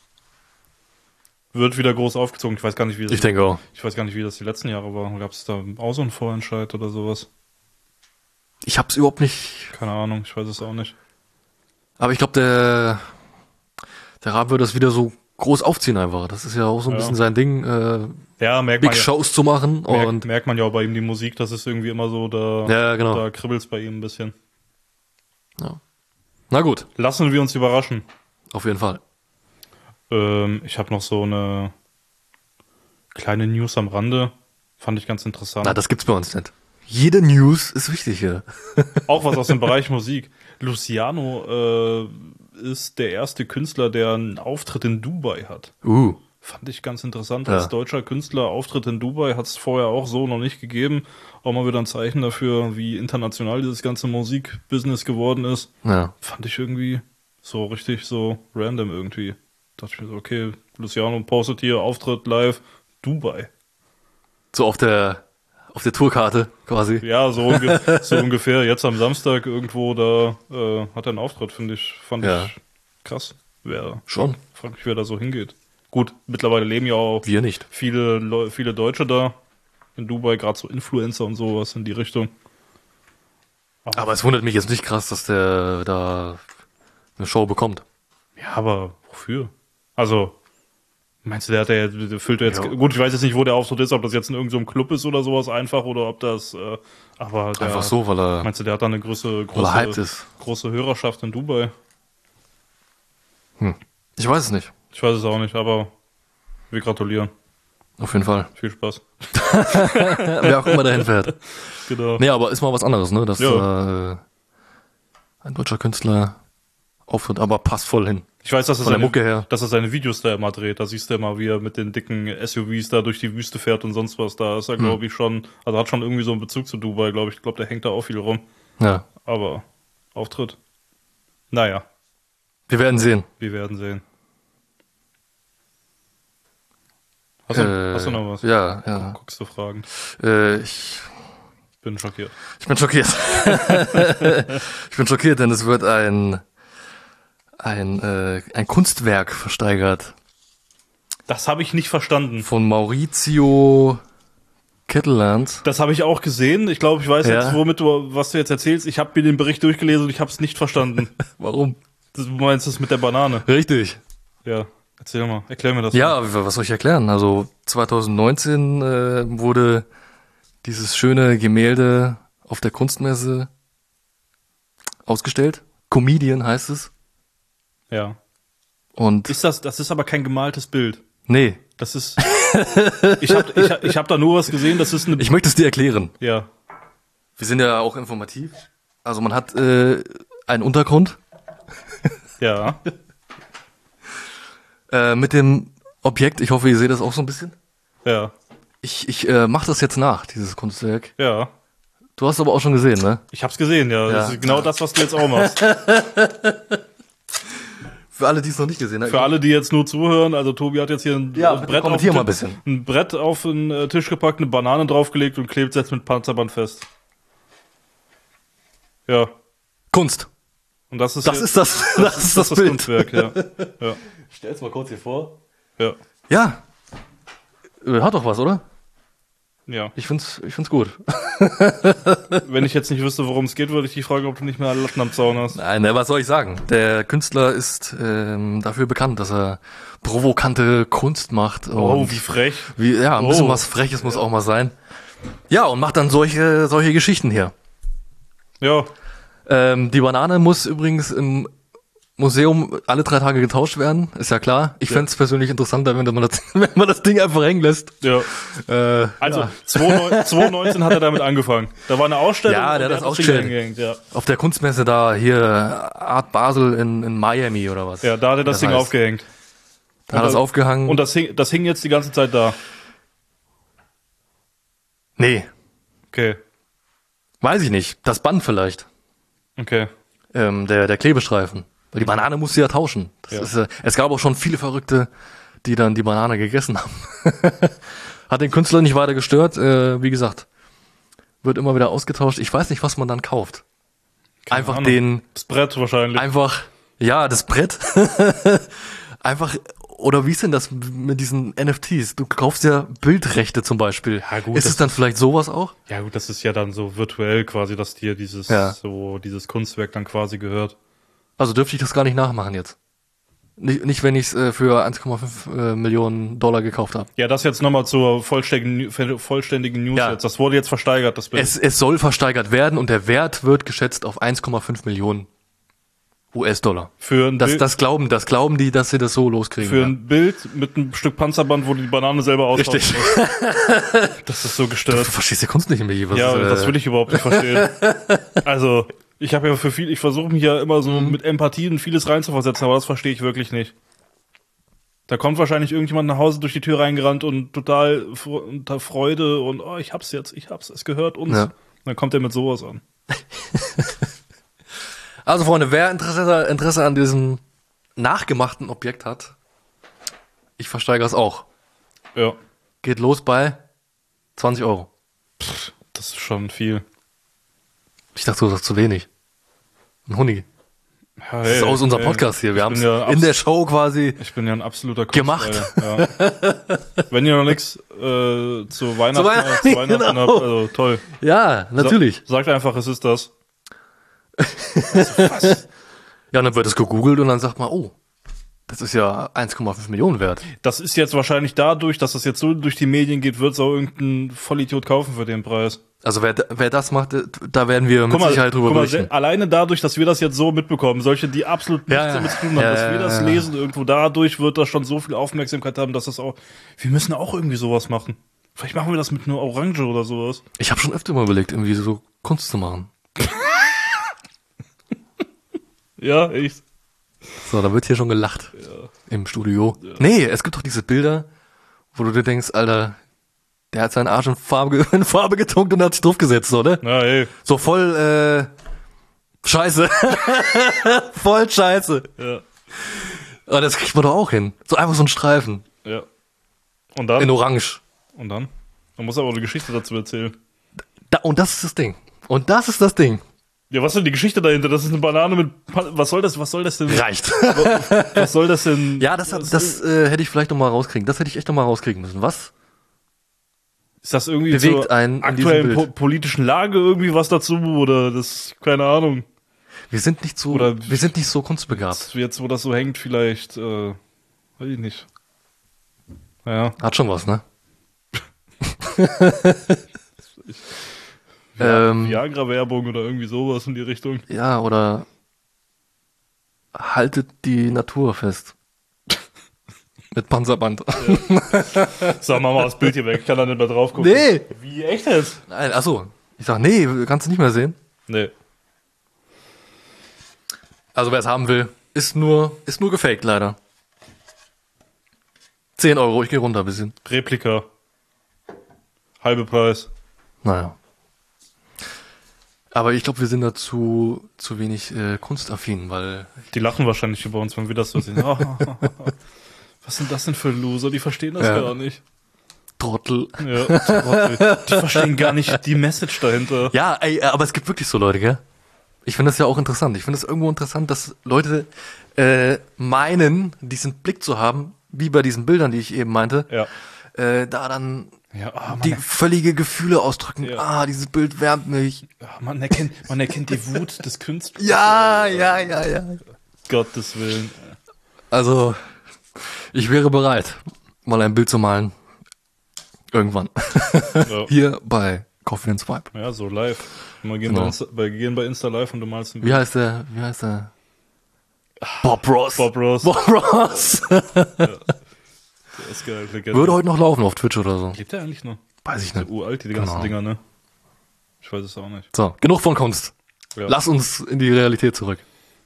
Wird wieder groß aufgezogen. Ich weiß gar nicht, wie das, ich denke auch. ich weiß gar nicht, wie das die letzten Jahre war. Gab es da auch so einen Vorentscheid oder sowas? Ich hab's überhaupt nicht. Keine Ahnung, ich weiß es auch nicht. Aber ich glaube, der Raab wird das wieder so groß aufziehen einfach. Das ist ja auch so ein Ja. bisschen sein Ding, Ja, merkt Big man ja. Shows zu machen. Und Merkt man ja auch bei ihm die Musik, das ist irgendwie immer so, ja, genau. da kribbelt's bei ihm ein bisschen. Ja. Na gut, Lassen wir uns überraschen. auf jeden Fall. Ich habe noch so eine kleine News am Rande. Fand ich ganz interessant. Na, das gibt's bei uns nicht. Jede News ist wichtig hier. Auch was aus dem Bereich Musik. Luciano ist der erste Künstler, der einen Auftritt in Dubai hat. Fand ich ganz interessant. Ja. Als deutscher Künstler Auftritt in Dubai hat es vorher auch so noch nicht gegeben. Auch mal wieder ein Zeichen dafür, wie international dieses ganze Musikbusiness geworden ist. Ja. Fand ich irgendwie so richtig so random irgendwie. Dachte ich mir so, okay, Luciano postet hier Auftritt live, Dubai. So auf der Tourkarte quasi. Ja, so ungefähr. Jetzt am Samstag irgendwo da hat er einen Auftritt, fand ich krass. Schon. Frag mich, wer da so hingeht. Gut, mittlerweile leben ja auch Wir nicht. viele Deutsche da in Dubai, gerade so Influencer und sowas in die Richtung. Aber es wundert mich jetzt nicht krass, dass der da eine Show bekommt. Ja, aber wofür? Also, meinst du, der füllt jetzt... Ja. Gut, ich weiß jetzt nicht, wo der Auftritt ist, ob das jetzt in irgendeinem Club ist oder sowas einfach, oder ob das... aber der, Einfach so, weil er Meinst du, der hat da eine große hyped ist. große Hörerschaft in Dubai? Ich weiß es nicht. Ich weiß es auch nicht, aber wir gratulieren. Auf jeden Fall. Viel Spaß. Wer auch immer dahin fährt. Genau. Nee, aber ist mal was anderes, ne? Dass Ja. ein deutscher Künstler auftritt, aber passt voll hin. Ich weiß, dass er Von der Mucke her. seine Videos da immer dreht. Da siehst du immer, wie er mit den dicken SUVs da durch die Wüste fährt und sonst was. Da ist er, glaube ich, schon, also hat schon irgendwie so einen Bezug zu Dubai, glaube ich. Ich glaube, der hängt da auch viel rum. Ja. Aber Auftritt. Naja, Wir werden sehen. wir werden sehen. Hast du noch was? Ja. Guckst du Fragen? Ich Bin schockiert. Ich bin schockiert. Ich bin schockiert, denn es wird ein Kunstwerk versteigert. Das habe ich nicht verstanden. Von Maurizio Ketteland. Das habe ich auch gesehen. Ich glaube, ich weiß Ja. jetzt, was du jetzt erzählst. Ich habe mir den Bericht durchgelesen und ich habe es nicht verstanden. Warum? Du meinst das mit der Banane? Richtig. Ja, erzähl mal. Erklär mir das. Ja, was soll ich erklären? Also 2019 wurde dieses schöne Gemälde auf der Kunstmesse ausgestellt. Comedian heißt es. Ja. Und Das ist aber kein gemaltes Bild. nee, Das ist. Ich hab da nur was gesehen. Das ist eine. ich möchte es dir erklären. Ja. Wir sind ja auch informativ. Also man hat einen Untergrund Ja. mit dem Objekt. Ich hoffe, ihr seht das auch so ein bisschen. Ja. Ich mache das jetzt nach, dieses Kunstwerk. Ja. Du hast aber auch schon gesehen, ne? Ich hab's gesehen, ja. Das Ja. ist genau das, was du jetzt auch machst. Für alle, die es noch nicht gesehen haben. Für alle, die jetzt nur zuhören, also Tobi hat jetzt hier ein Ja, bitte kommentier mal ein bisschen. ein Brett auf den Tisch gepackt, eine Banane draufgelegt und klebt es jetzt mit Panzerband fest. Ja. Kunst. Und das ist Das ist das Bild. Kunstwerk, ja. Ja. Ich stell's mal kurz hier vor. Ja. Ja. Hat doch was, oder? Ja. Ich find's gut. Wenn ich jetzt nicht wüsste, worum es geht, würde ich dich fragen, ob du nicht mehr alle Latten am Zaun hast. Nein, was soll ich sagen? Der Künstler ist dafür bekannt, dass er provokante Kunst macht. Oh, Und wie frech. ein bisschen Oh. was Freches muss auch mal sein. Ja, und macht dann solche Geschichten hier. Ja. Die Banane muss übrigens im Museum alle 3 Tage getauscht werden, ist ja klar. Ich fänd's persönlich interessanter, wenn man das Ding einfach hängen lässt. Ja. Also, 2019 hat er damit angefangen. Da war eine Ausstellung. Ja, der und hat das Ding ausgestellt. hingehängt, ja. Auf der Kunstmesse da, hier, Art Basel in Miami oder was. Ja, da hat er das Ding heißt. aufgehängt. Da hat er es aufgehangen. Und das hing jetzt die ganze Zeit da. Nee, Okay. weiß ich nicht. Das Band vielleicht. Okay. Der Klebestreifen. Weil die Banane musst du ja tauschen. Es gab auch schon viele Verrückte, die dann die Banane gegessen haben. Hat den Künstler nicht weiter gestört. Wie gesagt, wird immer wieder ausgetauscht. Ich weiß nicht, was man dann kauft. Einfach Ahnung. Das Brett wahrscheinlich. das Brett. Einfach, oder wie ist denn das mit diesen NFTs? Du kaufst ja Bildrechte zum Beispiel. Ja, gut, ist es dann vielleicht sowas auch? Ja gut, das ist ja dann so virtuell quasi, dass dir dieses Kunstwerk dann quasi gehört. Also dürfte ich das gar nicht nachmachen jetzt. Nicht wenn ich es für 1,5 Millionen Dollar gekauft habe. Ja, das jetzt nochmal zur vollständigen News Ja. jetzt. Das wurde jetzt versteigert, das Bild. Es soll versteigert werden und der Wert wird geschätzt auf 1,5 Millionen US-Dollar. Für ein Bild, Das glauben die, dass sie das so loskriegen. für ein Bild mit einem Stück Panzerband, wo du die Banane selber austauschen Richtig. musst. Das ist so Du gestört. verstehst die Kunst nicht mehr. Ja, das will ich überhaupt nicht verstehen. Also, ich habe ja ich versuche mich ja immer so mit Empathie in vieles reinzuversetzen, aber das verstehe ich wirklich nicht. Da kommt wahrscheinlich irgendjemand nach Hause durch die Tür reingerannt und total unter Freude und ich hab's jetzt, es gehört uns. Ja. Dann kommt er mit sowas an. Also Freunde, wer Interesse an diesem nachgemachten Objekt hat, ich versteigere es auch. Ja, Geht los bei 20 Euro. das ist schon viel. Ich dachte, du sagst zu wenig. Ein Huni. Ja, Das ist aus unserem Podcast hier. Wir haben es in der Show quasi. Ich bin ja ein absoluter Gemacht. Ja. Wenn ihr noch nichts zu Weihnachten Weihnachten, genau. habt, also toll. Ja, natürlich. Sagt einfach, es ist das. Ja, und dann wird es gegoogelt und dann sagt man, oh, das ist ja 1,5 Millionen wert. Das ist jetzt wahrscheinlich dadurch, dass das jetzt so durch die Medien geht, wird es auch irgendein Vollidiot kaufen für den Preis. Also wer das macht, da werden wir mit Sicherheit drüber berichten. Alleine dadurch, dass wir das jetzt so mitbekommen, solche, die absolut nichts Ja, damit zu tun haben, ja, dass wir das ja. lesen irgendwo, dadurch wird das schon so viel Aufmerksamkeit haben, dass das auch, wir müssen auch irgendwie sowas machen. Vielleicht machen wir das mit nur Orange oder sowas. Ich habe schon öfter mal überlegt, irgendwie so Kunst zu machen. Ja, echt. So, da wird hier schon gelacht im Studio. Ja. Nee, es gibt doch diese Bilder, wo du dir denkst, Alter, der hat seinen Arsch in Farbe getunkt und hat sich draufgesetzt, oder? Ja, ey. So voll, Scheiße. Voll Scheiße. Ja. Aber das kriegt man doch auch hin. So einfach so ein Streifen. Ja. Und dann? In Orange. Und dann? Man muss aber eine Geschichte dazu erzählen. Und das ist das Ding. Und das ist das Ding. Ja, was ist denn die Geschichte dahinter? Das ist eine Banane mit, was soll das denn? Reicht. Was soll das denn? Ja, das hätte ich vielleicht noch mal rauskriegen. Das hätte ich echt noch mal rauskriegen müssen. Was Ist das irgendwie bewegt zur einen in diesem aktuellen Bild? politischen Lage irgendwie was dazu oder das, keine Ahnung. Wir sind nicht so kunstbegabt. Jetzt, wo das so hängt, vielleicht, weiß ich nicht. Ja. Hat schon was, ne? Viagra-Werbung oder irgendwie sowas in die Richtung. Ja, oder haltet die Natur fest. Mit Panzerband. Sag mal das Bild hier weg, ich kann da nicht mehr drauf gucken. Nee! Wie, echt jetzt? Nein, achso. Ich sag, nee, kannst du nicht mehr sehen. Nee. Also wer es haben will, ist nur gefaked, leider. 10 Euro, ich gehe runter ein bisschen. Replika. Halbe Preis. Naja. Aber ich glaube, wir sind da zu wenig kunstaffin, weil... Die lachen wahrscheinlich über uns, wenn wir das so sehen. Was sind das denn für Loser? Die verstehen das gar nicht. Trottel. Ja, Trottel. Die verstehen gar nicht die Message dahinter. Ja, ey, aber es gibt wirklich so Leute, gell? Ich finde das ja auch interessant. Ich finde es irgendwo interessant, dass Leute meinen, diesen Blick zu haben, wie bei diesen Bildern, die ich eben meinte, Ja. da dann Ja, die völlige Gefühle ausdrücken. Ja. Dieses Bild wärmt mich. man erkennt die Wut des Künstlers. Ja. Gottes Willen. Also, ich wäre bereit, mal ein Bild zu malen. Irgendwann. Ja. Hier bei Coffee and Swipe. Ja, so live. Wir gehen, Genau. bei Insta live und du malst ein Wie heißt der? Bob Ross. Bob Ross. Bob Ross. Der ist geil. Legende. Würde heute noch laufen auf Twitch oder so. Lebt der eigentlich noch? Weiß ich So nicht. uralt, die Keine ganzen Ahnung. Dinger, ne? Ich weiß es auch nicht. So, genug von Kunst. Ja. Lass uns in die Realität zurück.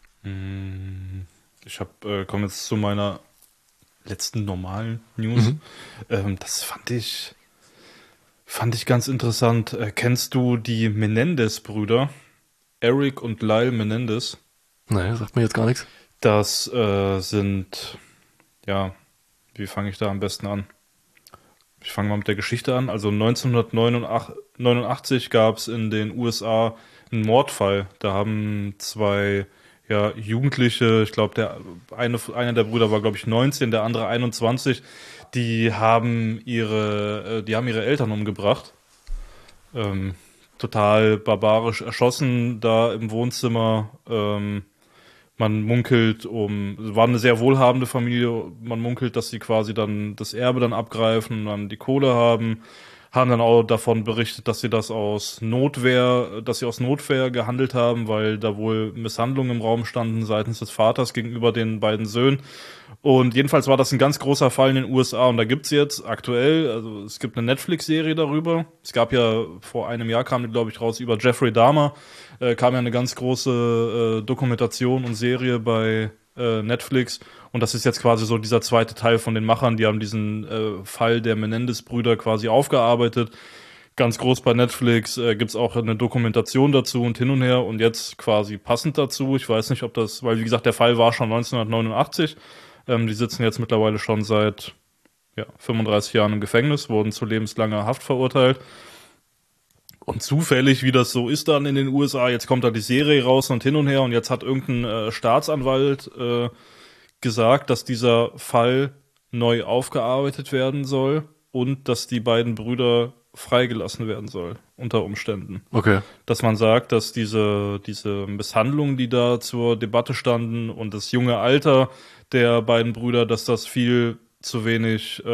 Ich komme jetzt zu meiner letzten normalen News. Das fand ich ganz interessant. Kennst du die Menendez-Brüder? Eric und Lyle Menendez. Nee, sagt mir jetzt gar nichts. Das sind, ja, wie fange ich da am besten an? Ich fange mal mit der Geschichte an. Also 1989 gab es in den USA einen Mordfall. Da haben zwei Jugendliche, ich glaube, einer der Brüder war, glaube ich, 19, der andere 21, die haben ihre Eltern umgebracht. Total barbarisch erschossen da im Wohnzimmer. Man munkelt war eine sehr wohlhabende Familie, man munkelt, dass sie quasi dann das Erbe dann abgreifen und dann die Kohle haben dann auch davon berichtet, dass sie aus Notwehr gehandelt haben, weil da wohl Misshandlungen im Raum standen seitens des Vaters gegenüber den beiden Söhnen. Und jedenfalls war das ein ganz großer Fall in den USA und da gibt's jetzt aktuell, also es gibt eine Netflix-Serie darüber. Es gab ja vor einem Jahr, kam die, glaube ich, raus über Jeffrey Dahmer, kam ja eine ganz große Dokumentation und Serie bei Netflix und das ist jetzt quasi so dieser zweite Teil von den Machern, die haben diesen Fall der Menendez-Brüder quasi aufgearbeitet. Ganz groß bei Netflix gibt's auch eine Dokumentation dazu und hin und her und jetzt quasi passend dazu. Ich weiß nicht, ob das, weil wie gesagt, der Fall war schon 1989. Die sitzen jetzt mittlerweile schon seit 35 Jahren im Gefängnis, wurden zu lebenslanger Haft verurteilt. Und zufällig, wie das so ist dann in den USA, jetzt kommt da die Serie raus und hin und her und jetzt hat irgendein Staatsanwalt gesagt, dass dieser Fall neu aufgearbeitet werden soll und dass die beiden Brüder freigelassen werden soll, unter Umständen. Okay. Dass man sagt, dass diese Misshandlungen, die da zur Debatte standen und das junge Alter der beiden Brüder, dass das viel zu wenig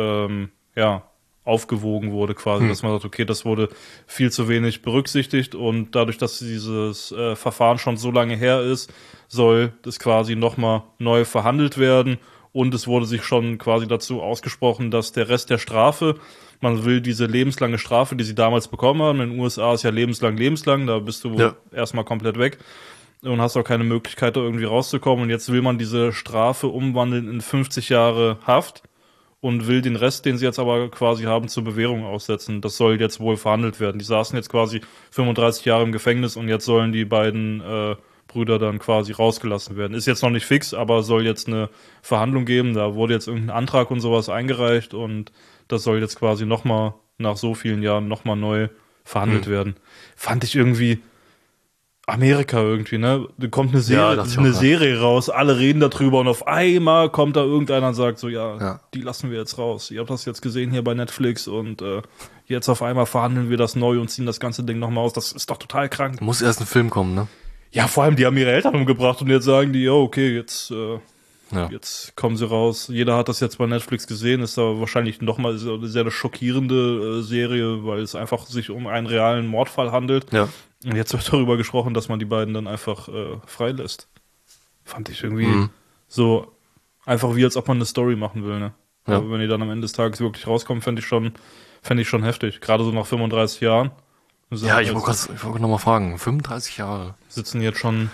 aufgewogen wurde quasi, dass man sagt, okay, das wurde viel zu wenig berücksichtigt und dadurch, dass dieses Verfahren schon so lange her ist, soll das quasi nochmal neu verhandelt werden und es wurde sich schon quasi dazu ausgesprochen, dass der Rest der Strafe, man will diese lebenslange Strafe, die sie damals bekommen haben, in den USA ist ja lebenslang, da bist du erstmal komplett weg und hast auch keine Möglichkeit, da irgendwie rauszukommen und jetzt will man diese Strafe umwandeln in 50 Jahre Haft und will den Rest, den sie jetzt aber quasi haben, zur Bewährung aussetzen. Das soll jetzt wohl verhandelt werden. Die saßen jetzt quasi 35 Jahre im Gefängnis und jetzt sollen die beiden Brüder dann quasi rausgelassen werden. Ist jetzt noch nicht fix, aber soll jetzt eine Verhandlung geben. Da wurde jetzt irgendein Antrag und sowas eingereicht und das soll jetzt quasi nochmal nach so vielen Jahren nochmal neu verhandelt werden. Fand ich irgendwie Amerika irgendwie, ne? Da kommt eine Ja, das ist auch eine krass. Serie raus, alle reden darüber und auf einmal kommt da irgendeiner und sagt so, ja, die lassen wir jetzt raus. Ihr habt das jetzt gesehen hier bei Netflix und jetzt auf einmal verhandeln wir das neu und ziehen das ganze Ding nochmal aus. Das ist doch total krank. Muss erst ein Film kommen, ne? Ja, vor allem, die haben ihre Eltern umgebracht und jetzt sagen die, oh, okay, jetzt jetzt kommen sie raus. Jeder hat das jetzt bei Netflix gesehen. Ist da wahrscheinlich nochmal eine sehr schockierende Serie, weil es einfach sich um einen realen Mordfall handelt. Ja. Und jetzt wird darüber gesprochen, dass man die beiden dann einfach freilässt. Fand ich irgendwie so einfach wie als ob man eine Story machen will, ne? Ja. Aber wenn die dann am Ende des Tages wirklich rauskommen, fände ich schon heftig. Gerade so nach 35 Jahren. Ja, ich wollte noch mal fragen. 35 Jahre. Sitzen die jetzt schon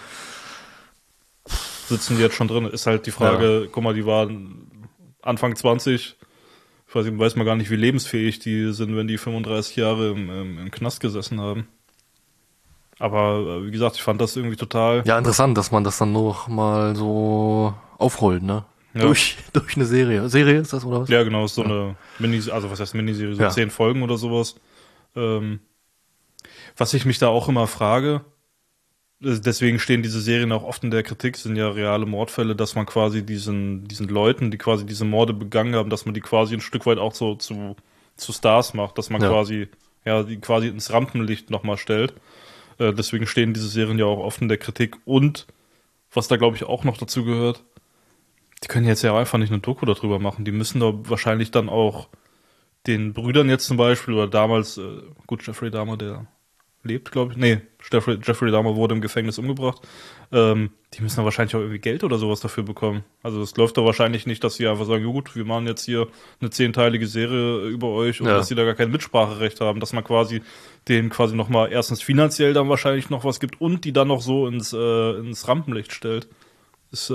drin? Ist halt die Frage, guck mal, die waren Anfang 20, weiß man gar nicht, wie lebensfähig die sind, wenn die 35 Jahre im Knast gesessen haben. Aber wie gesagt, ich fand das irgendwie total... Ja, interessant, dass man das dann noch mal so aufrollt, ne? Ja. Durch eine Serie. Serie ist das, oder was? Ja, genau, ist so eine also was heißt Miniserie, so 10 Folgen oder sowas. Was ich mich da auch immer frage, deswegen stehen diese Serien auch oft in der Kritik, sind ja reale Mordfälle, dass man quasi diesen Leuten, die quasi diese Morde begangen haben, dass man die quasi ein Stück weit auch so zu Stars macht, dass man die quasi ins Rampenlicht nochmal stellt. Deswegen stehen diese Serien ja auch oft in der Kritik. Und was da, glaube ich, auch noch dazu gehört, die können jetzt ja einfach nicht eine Doku darüber machen. Die müssen da wahrscheinlich dann auch den Brüdern jetzt zum Beispiel oder damals, Jeffrey Dahmer, der lebt, glaube ich. Nee, Jeffrey Dahmer wurde im Gefängnis umgebracht. Die müssen da wahrscheinlich auch irgendwie Geld oder sowas dafür bekommen. Also es läuft da wahrscheinlich nicht, dass sie einfach sagen, ja gut, wir machen jetzt hier eine 10-teilige Serie über euch und dass sie da gar kein Mitspracherecht haben, dass man denen quasi nochmal erstens finanziell dann wahrscheinlich noch was gibt und die dann noch so ins Rampenlicht stellt. Ist,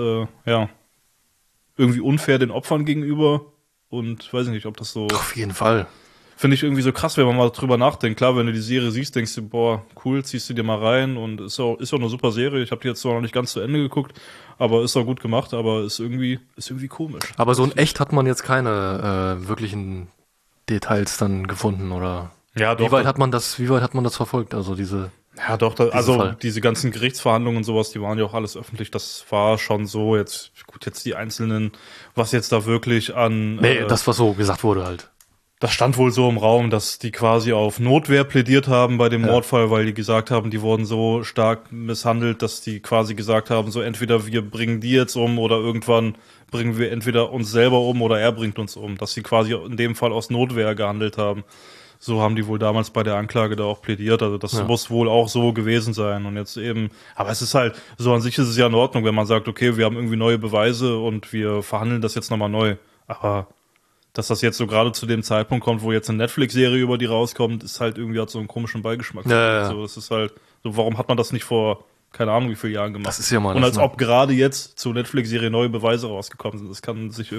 irgendwie unfair den Opfern gegenüber und weiß ich nicht, ob das so... Auf jeden Fall. Finde ich irgendwie so krass, wenn man mal drüber nachdenkt. Klar, wenn du die Serie siehst, denkst du, boah, cool, ziehst du dir mal rein und ist auch eine super Serie. Ich habe die jetzt zwar noch nicht ganz zu Ende geguckt, aber ist auch gut gemacht, aber ist irgendwie komisch. Aber so in echt hat man jetzt keine wirklichen Details dann gefunden, oder? Ja, doch. Wie weit hat man das verfolgt? Also diese... Ja, doch, diese ganzen Gerichtsverhandlungen und sowas, die waren ja auch alles öffentlich. Das war schon so, jetzt die einzelnen, was jetzt da wirklich an... Nee, das, was so gesagt wurde halt. Das stand wohl so im Raum, dass die quasi auf Notwehr plädiert haben bei dem Mordfall, weil die gesagt haben, die wurden so stark misshandelt, dass die quasi gesagt haben, so entweder wir bringen die jetzt um oder irgendwann bringen wir entweder uns selber um oder er bringt uns um. Dass sie quasi in dem Fall aus Notwehr gehandelt haben. So haben die wohl damals bei der Anklage da auch plädiert. Also das muss wohl auch so gewesen sein. Und jetzt eben, aber es ist halt, so an sich ist es ja in Ordnung, wenn man sagt, okay, wir haben irgendwie neue Beweise und wir verhandeln das jetzt nochmal neu. Aber dass das jetzt so gerade zu dem Zeitpunkt kommt, wo jetzt eine Netflix-Serie über die rauskommt, ist halt irgendwie hat so einen komischen Beigeschmack. Ja. So, es ist halt, so, warum hat man das nicht vor, keine Ahnung, wie viele Jahren gemacht? Das ist ja mal und das, als ne? ob gerade jetzt zur Netflix-Serie neue Beweise rausgekommen sind. Das kann man sich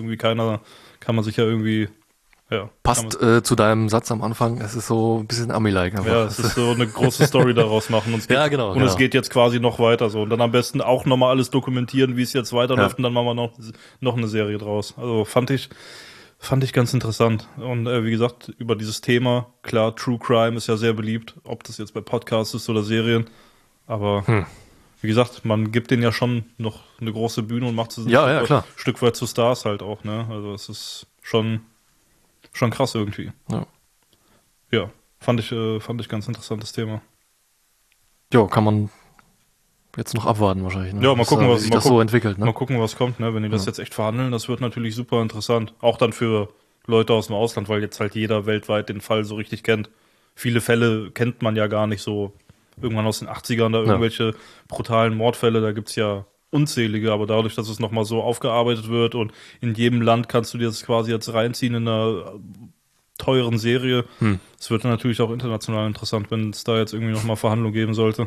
ja irgendwie, ja. Passt zu deinem Satz am Anfang, es ist so ein bisschen Ami-like einfach. Ja, es ist so eine große Story daraus machen. Und es geht, Ja, genau, Und es geht jetzt quasi noch weiter so. Und dann am besten auch nochmal alles dokumentieren, wie es jetzt weiterläuft und dann machen wir noch eine Serie draus. Also fand ich ganz interessant. Und wie gesagt, über dieses Thema, klar, True Crime ist ja sehr beliebt, ob das jetzt bei Podcasts ist oder Serien. Aber wie gesagt, man gibt denen ja schon noch eine große Bühne und macht sie ein Stück weit zu Stars halt auch, ne? Also es ist schon krass irgendwie. Ja, fand ich ganz interessantes Thema. Ja, kann man jetzt noch abwarten wahrscheinlich. Ne? Ja, mal gucken, wie sich das so entwickelt. Ne? Mal gucken, was kommt, ne? Wenn die das jetzt echt verhandeln, das wird natürlich super interessant. Auch dann für Leute aus dem Ausland, weil jetzt halt jeder weltweit den Fall so richtig kennt. Viele Fälle kennt man ja gar nicht so. Irgendwann aus den 80ern da irgendwelche brutalen Mordfälle, da gibt's ja unzählige, aber dadurch, dass es nochmal so aufgearbeitet wird und in jedem Land kannst du dir das quasi jetzt reinziehen in einer teuren Serie. Es wird dann natürlich auch international interessant, wenn es da jetzt irgendwie nochmal Verhandlungen geben sollte.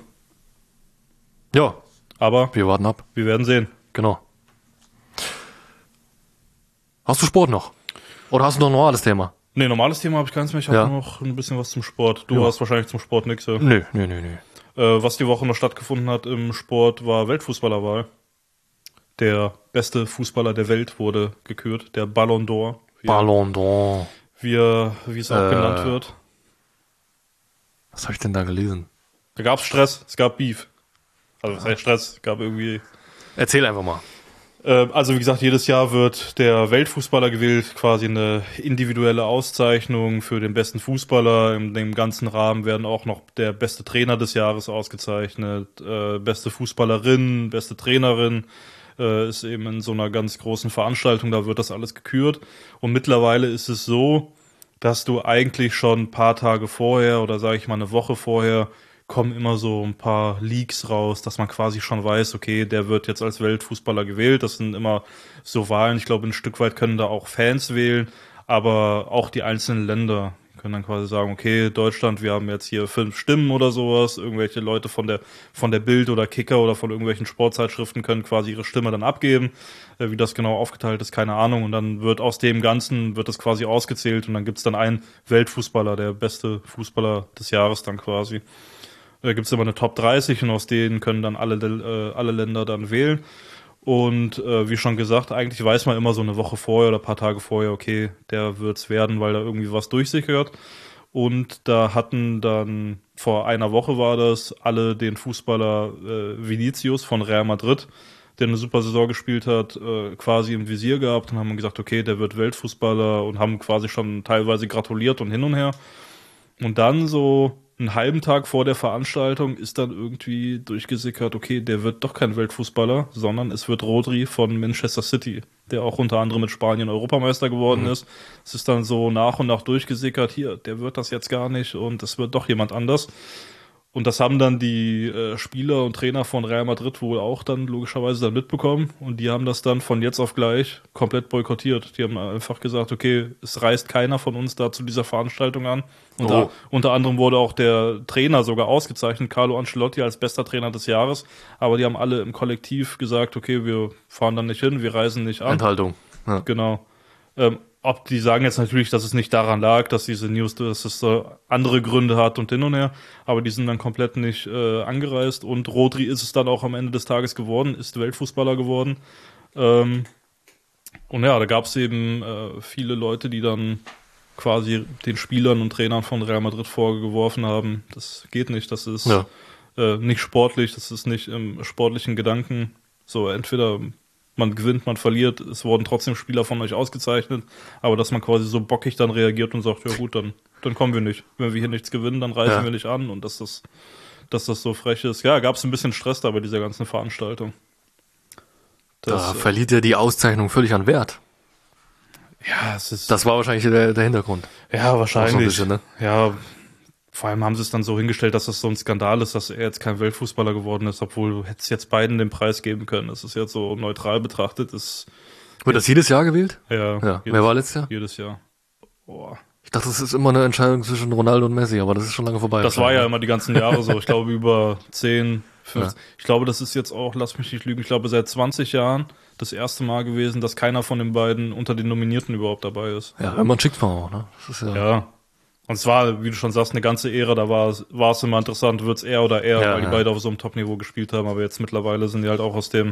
Ja, aber wir warten ab. Wir werden sehen. Genau. Hast du Sport noch? Oder hast du noch ein normales Thema? Nee, normales Thema habe ich keins mehr. Ich habe noch ein bisschen was zum Sport. Du hast wahrscheinlich zum Sport nichts. Ja? Nö. Was die Woche noch stattgefunden hat im Sport, war Weltfußballerwahl. Der beste Fußballer der Welt wurde gekürt, der Ballon d'Or. Ballon d'Or. Wie es auch genannt wird. Was habe ich denn da gelesen? Da gab es Stress, es gab Beef. Also was heißt Stress? Es gab irgendwie... Erzähl einfach mal. Also wie gesagt, jedes Jahr wird der Weltfußballer gewählt, quasi eine individuelle Auszeichnung für den besten Fußballer. In dem ganzen Rahmen werden auch noch der beste Trainer des Jahres ausgezeichnet, beste Fußballerin, beste Trainerin. Ist eben in so einer ganz großen Veranstaltung, da wird das alles gekürt. Und mittlerweile ist es so, dass du eigentlich schon ein paar Tage vorher oder sage ich mal eine Woche vorher kommen immer so ein paar Leaks raus, dass man quasi schon weiß, okay, der wird jetzt als Weltfußballer gewählt. Das sind immer so Wahlen. Ich glaube, ein Stück weit können da auch Fans wählen, aber auch die einzelnen Länder können dann quasi sagen, okay, Deutschland, wir haben jetzt hier 5 Stimmen oder sowas. Irgendwelche Leute von der Bild oder Kicker oder von irgendwelchen Sportzeitschriften können quasi ihre Stimme dann abgeben. Wie das genau aufgeteilt ist, keine Ahnung. Und dann wird aus dem Ganzen, wird das quasi ausgezählt und dann gibt's dann einen Weltfußballer, der beste Fußballer des Jahres dann quasi. Da gibt es immer eine Top 30 und aus denen können dann alle Länder dann wählen. Und wie schon gesagt, eigentlich weiß man immer so eine Woche vorher oder ein paar Tage vorher, okay, der wird's werden, weil da irgendwie was durchsickert. Und da hatten dann, vor einer Woche war das, alle den Fußballer Vinicius von Real Madrid, der eine super Saison gespielt hat, quasi im Visier gehabt und haben gesagt, okay, der wird Weltfußballer und haben quasi schon teilweise gratuliert und hin und her. Und dann so einen halben Tag vor der Veranstaltung ist dann irgendwie durchgesickert, okay, der wird doch kein Weltfußballer, sondern es wird Rodri von Manchester City, der auch unter anderem mit Spanien Europameister geworden ist. Es ist dann so nach und nach durchgesickert, hier, der wird das jetzt gar nicht und es wird doch jemand anders. Und das haben dann die Spieler und Trainer von Real Madrid wohl auch dann logischerweise dann mitbekommen. Und die haben das dann von jetzt auf gleich komplett boykottiert. Die haben einfach gesagt, okay, es reist keiner von uns da zu dieser Veranstaltung an. Und unter anderem wurde auch der Trainer sogar ausgezeichnet, Carlo Ancelotti, als bester Trainer des Jahres. Aber die haben alle im Kollektiv gesagt, okay, wir fahren dann nicht hin, wir reisen nicht an. Enthaltung. Ja. Genau. Ob die sagen jetzt natürlich, dass es nicht daran lag, dass diese News, dass es andere Gründe hat und hin und her, aber die sind dann komplett nicht angereist und Rodri ist es dann auch am Ende des Tages geworden, ist Weltfußballer geworden. Und ja, da gab es eben viele Leute, die dann quasi den Spielern und Trainern von Real Madrid vorgeworfen haben, das geht nicht, das ist nicht sportlich, das ist nicht im sportlichen Gedanken. So, entweder man gewinnt, man verliert, es wurden trotzdem Spieler von euch ausgezeichnet, aber dass man quasi so bockig dann reagiert und sagt, ja gut, dann kommen wir nicht. Wenn wir hier nichts gewinnen, dann reisen wir nicht an und dass das so frech ist. Ja, gab es ein bisschen Stress da bei dieser ganzen Veranstaltung. Da verliert ja die Auszeichnung völlig an Wert. Ja, es ist... Das war wahrscheinlich der Hintergrund. Ja, wahrscheinlich. So ein bisschen, ne? Ja, vor allem haben sie es dann so hingestellt, dass das so ein Skandal ist, dass er jetzt kein Weltfußballer geworden ist, obwohl du hättest jetzt beiden den Preis geben können. Das ist jetzt so neutral betrachtet. Wird das jedes Jahr gewählt? Ja. Wer war letztes Jahr? Jedes Jahr. Boah. Ich dachte, das ist immer eine Entscheidung zwischen Ronaldo und Messi, aber das ist schon lange vorbei. Das war ja immer die ganzen Jahre so. Ich glaube über 10, 15. Ja. Ich glaube, das ist jetzt auch, lass mich nicht lügen, ich glaube seit 20 Jahren das erste Mal gewesen, dass keiner von den beiden unter den Nominierten überhaupt dabei ist. Ja, man schickt man auch, ne? Das ist ja. Und es war, wie du schon sagst, eine ganze Ära, da war es immer interessant, wird's er oder er, weil die beide auf so einem Top-Niveau gespielt haben, aber jetzt mittlerweile sind die halt auch aus dem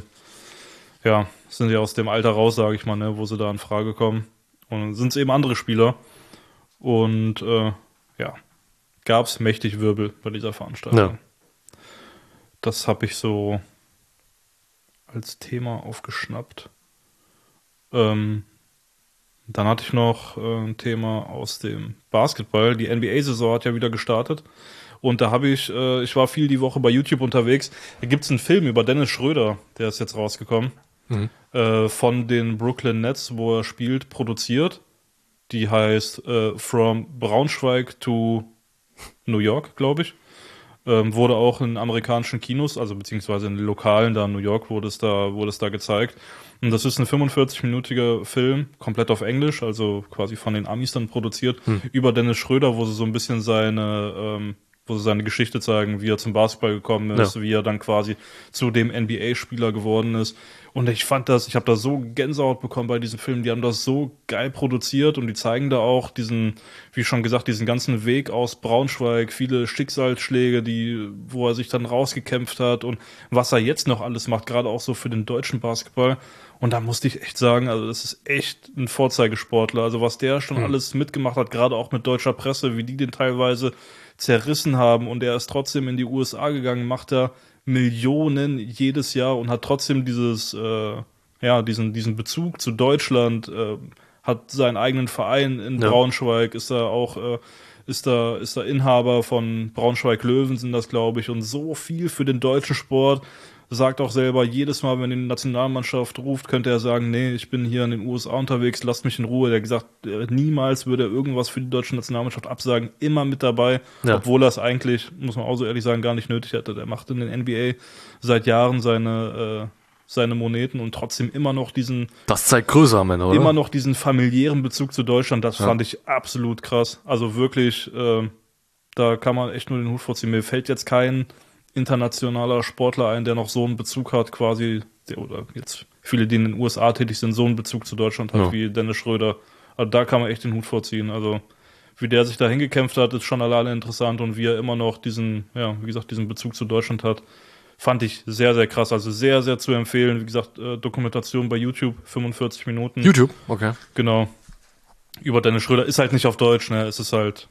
Alter raus, sage ich mal, ne, wo sie da in Frage kommen. Und dann sind es eben andere Spieler. Und gab's mächtig Wirbel bei dieser Veranstaltung. Ja. Das habe ich so als Thema aufgeschnappt. Dann hatte ich noch ein Thema aus dem Basketball. Die NBA-Saison hat ja wieder gestartet. Und da habe ich war viel die Woche bei YouTube unterwegs. Da gibt's einen Film über Dennis Schröder, der ist jetzt rausgekommen. Von den Brooklyn Nets, wo er spielt, produziert. Die heißt From Braunschweig to New York, glaube ich. Wurde auch in amerikanischen Kinos, also beziehungsweise in den Lokalen da in New York wurde es da gezeigt. Und das ist ein 45-minütiger Film, komplett auf Englisch, also quasi von den Amis dann produziert, über Dennis Schröder, wo sie so ein bisschen seine Geschichte zeigen, wie er zum Basketball gekommen ist, wie er dann quasi zu dem NBA-Spieler geworden ist. Und ich habe da so Gänsehaut bekommen bei diesem Film. Die haben das so geil produziert und die zeigen da auch diesen, wie schon gesagt, diesen ganzen Weg aus Braunschweig, viele Schicksalsschläge, wo er sich dann rausgekämpft hat und was er jetzt noch alles macht, gerade auch so für den deutschen Basketball. Und da musste ich echt sagen, also das ist echt ein Vorzeigesportler. Also was der schon alles mitgemacht hat, gerade auch mit deutscher Presse, wie die den teilweise zerrissen haben. Und er ist trotzdem in die USA gegangen, macht da Millionen jedes Jahr und hat trotzdem diesen Bezug zu Deutschland, hat seinen eigenen Verein in Braunschweig, ist da Inhaber von Braunschweig Löwen, sind das, glaube ich, und so viel für den deutschen Sport. Sagt auch selber, jedes Mal, wenn die Nationalmannschaft ruft, könnte er sagen, nee, ich bin hier in den USA unterwegs, lasst mich in Ruhe. Der hat gesagt, niemals würde er irgendwas für die deutsche Nationalmannschaft absagen, immer mit dabei, obwohl er es eigentlich, muss man auch so ehrlich sagen, gar nicht nötig hätte. Der macht in den NBA seit Jahren seine Moneten und trotzdem immer noch Das zeigt Größe am Ende, oder? Immer noch diesen familiären Bezug zu Deutschland, das fand ich absolut krass. Also wirklich, da kann man echt nur den Hut vorziehen. Mir fällt jetzt kein internationaler Sportler ein, der noch so einen Bezug hat, quasi, oder jetzt viele, die in den USA tätig sind, so einen Bezug zu Deutschland hat, wie Dennis Schröder. Also da kann man echt den Hut vorziehen. Also wie der sich da hingekämpft hat, ist schon alleine interessant und wie er immer noch diesen Bezug zu Deutschland hat, fand ich sehr, sehr krass. Also sehr, sehr zu empfehlen. Wie gesagt, Dokumentation bei YouTube, 45 Minuten. YouTube, okay. Genau. Über Dennis Schröder. Ist halt nicht auf Deutsch, ne? Es ist halt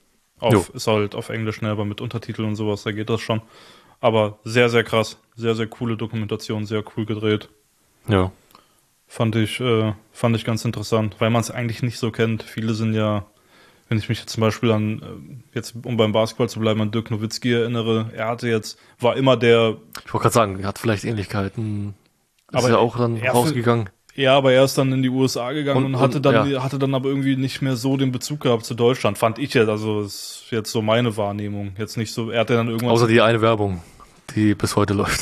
auf Englisch, ne? Aber mit Untertiteln und sowas, da geht das schon. Aber sehr, sehr krass. Sehr, sehr coole Dokumentation, sehr cool gedreht. Ja. Fand ich ganz interessant, weil man es eigentlich nicht so kennt. Viele sind ja, wenn ich mich jetzt zum Beispiel jetzt um beim Basketball zu bleiben, an Dirk Nowitzki erinnere, war immer der... Ich wollte gerade sagen, er hat vielleicht Ähnlichkeiten. Ist aber ja auch dann rausgegangen. Ja, aber er ist dann in die USA gegangen und hatte dann aber irgendwie nicht mehr so den Bezug gehabt zu Deutschland, fand ich jetzt. Also ist jetzt so meine Wahrnehmung. Jetzt nicht so, er hatte dann irgendwann... Außer die eine Werbung, die bis heute läuft.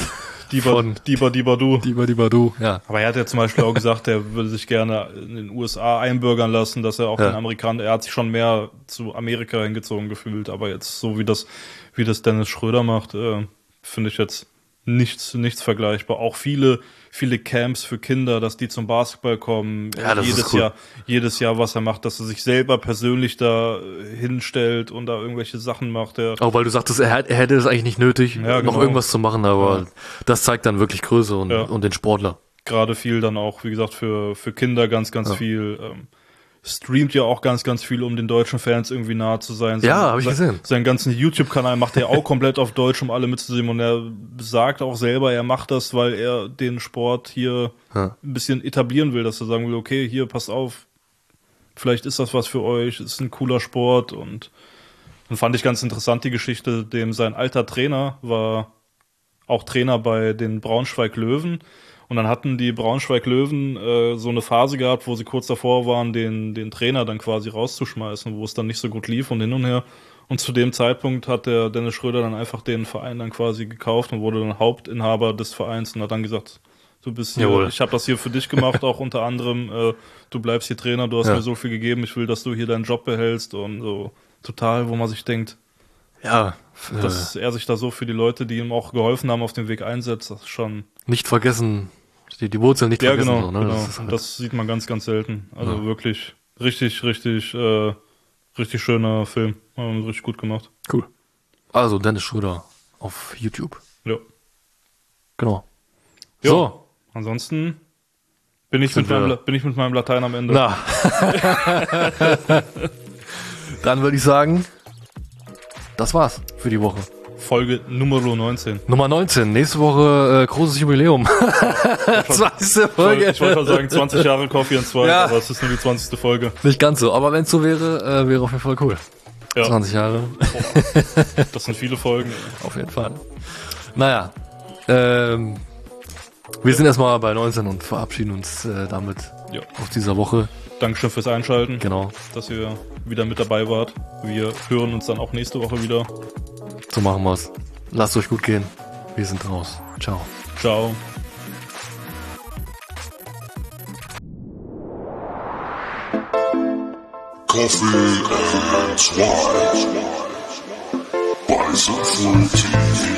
Diba Du. Ja. Aber er hat ja zum Beispiel auch gesagt, er würde sich gerne in den USA einbürgern lassen, dass er auch den Amerikanern, er hat sich schon mehr zu Amerika hingezogen gefühlt, aber jetzt so wie das Dennis Schröder macht, finde ich jetzt nichts vergleichbar. Auch viele Camps für Kinder, dass die zum Basketball kommen. Ja, das ist cool. Jedes Jahr, was er macht, dass er sich selber persönlich da hinstellt und da irgendwelche Sachen macht. Auch weil du sagtest, er hätte es eigentlich nicht nötig, noch irgendwas zu machen, aber das zeigt dann wirklich Größe und den Sportler. Gerade viel dann auch, wie gesagt, für Kinder ganz viel. Streamt ja auch ganz viel, um den deutschen Fans irgendwie nahe zu sein. Habe ich gesehen. Seinen ganzen YouTube-Kanal macht er auch komplett auf Deutsch, um alle mitzusehen. Und er sagt auch selber, er macht das, weil er den Sport hier ein bisschen etablieren will, dass er sagen will, okay, hier, passt auf, vielleicht ist das was für euch, ist ein cooler Sport. Und dann fand ich ganz interessant die Geschichte, sein alter Trainer war auch Trainer bei den Braunschweig Löwen. Und dann hatten die Braunschweig Löwen so eine Phase gehabt, wo sie kurz davor waren, den Trainer dann quasi rauszuschmeißen, wo es dann nicht so gut lief und hin und her. Und zu dem Zeitpunkt hat der Dennis Schröder dann einfach den Verein dann quasi gekauft und wurde dann Hauptinhaber des Vereins und hat dann gesagt, du bist hier, ich habe das hier für dich gemacht, auch unter anderem, du bleibst hier Trainer, du hast mir so viel gegeben, ich will, dass du hier deinen Job behältst und so total, wo man sich denkt, dass er sich da so für die Leute, die ihm auch geholfen haben, auf dem Weg einsetzt, das ist schon... Nicht vergessen, die Wurzeln nicht vergessen. Genau, so, ne? genau. Das sieht man ganz selten. Also wirklich richtig schöner Film. Richtig gut gemacht. Cool. Also Dennis Schröder auf YouTube. Ja. Genau. Jo. So. Ansonsten bin ich mit meinem Latein am Ende. Na. Dann würde ich sagen, das war's für die Woche. Folge Nummer 19. Nummer 19. Nächste Woche großes Jubiläum. 20. Folge. Ich wollte schon sagen 20 Jahre Coffee and Swipe, aber es ist nur die 20. Folge. Nicht ganz so, aber wenn es so wäre, wäre auf jeden Fall cool. Ja. 20 Jahre. Das sind viele Folgen. Auf jeden Fall. Naja, wir sind erstmal bei 19 und verabschieden uns damit aus dieser Woche. Dankeschön fürs Einschalten. Genau. Dass ihr wieder mit dabei wart. Wir hören uns dann auch nächste Woche wieder. So machen wir's. Lasst euch gut gehen. Wir sind raus. Ciao. Ciao. Coffee and Swipe by Sinnful TV.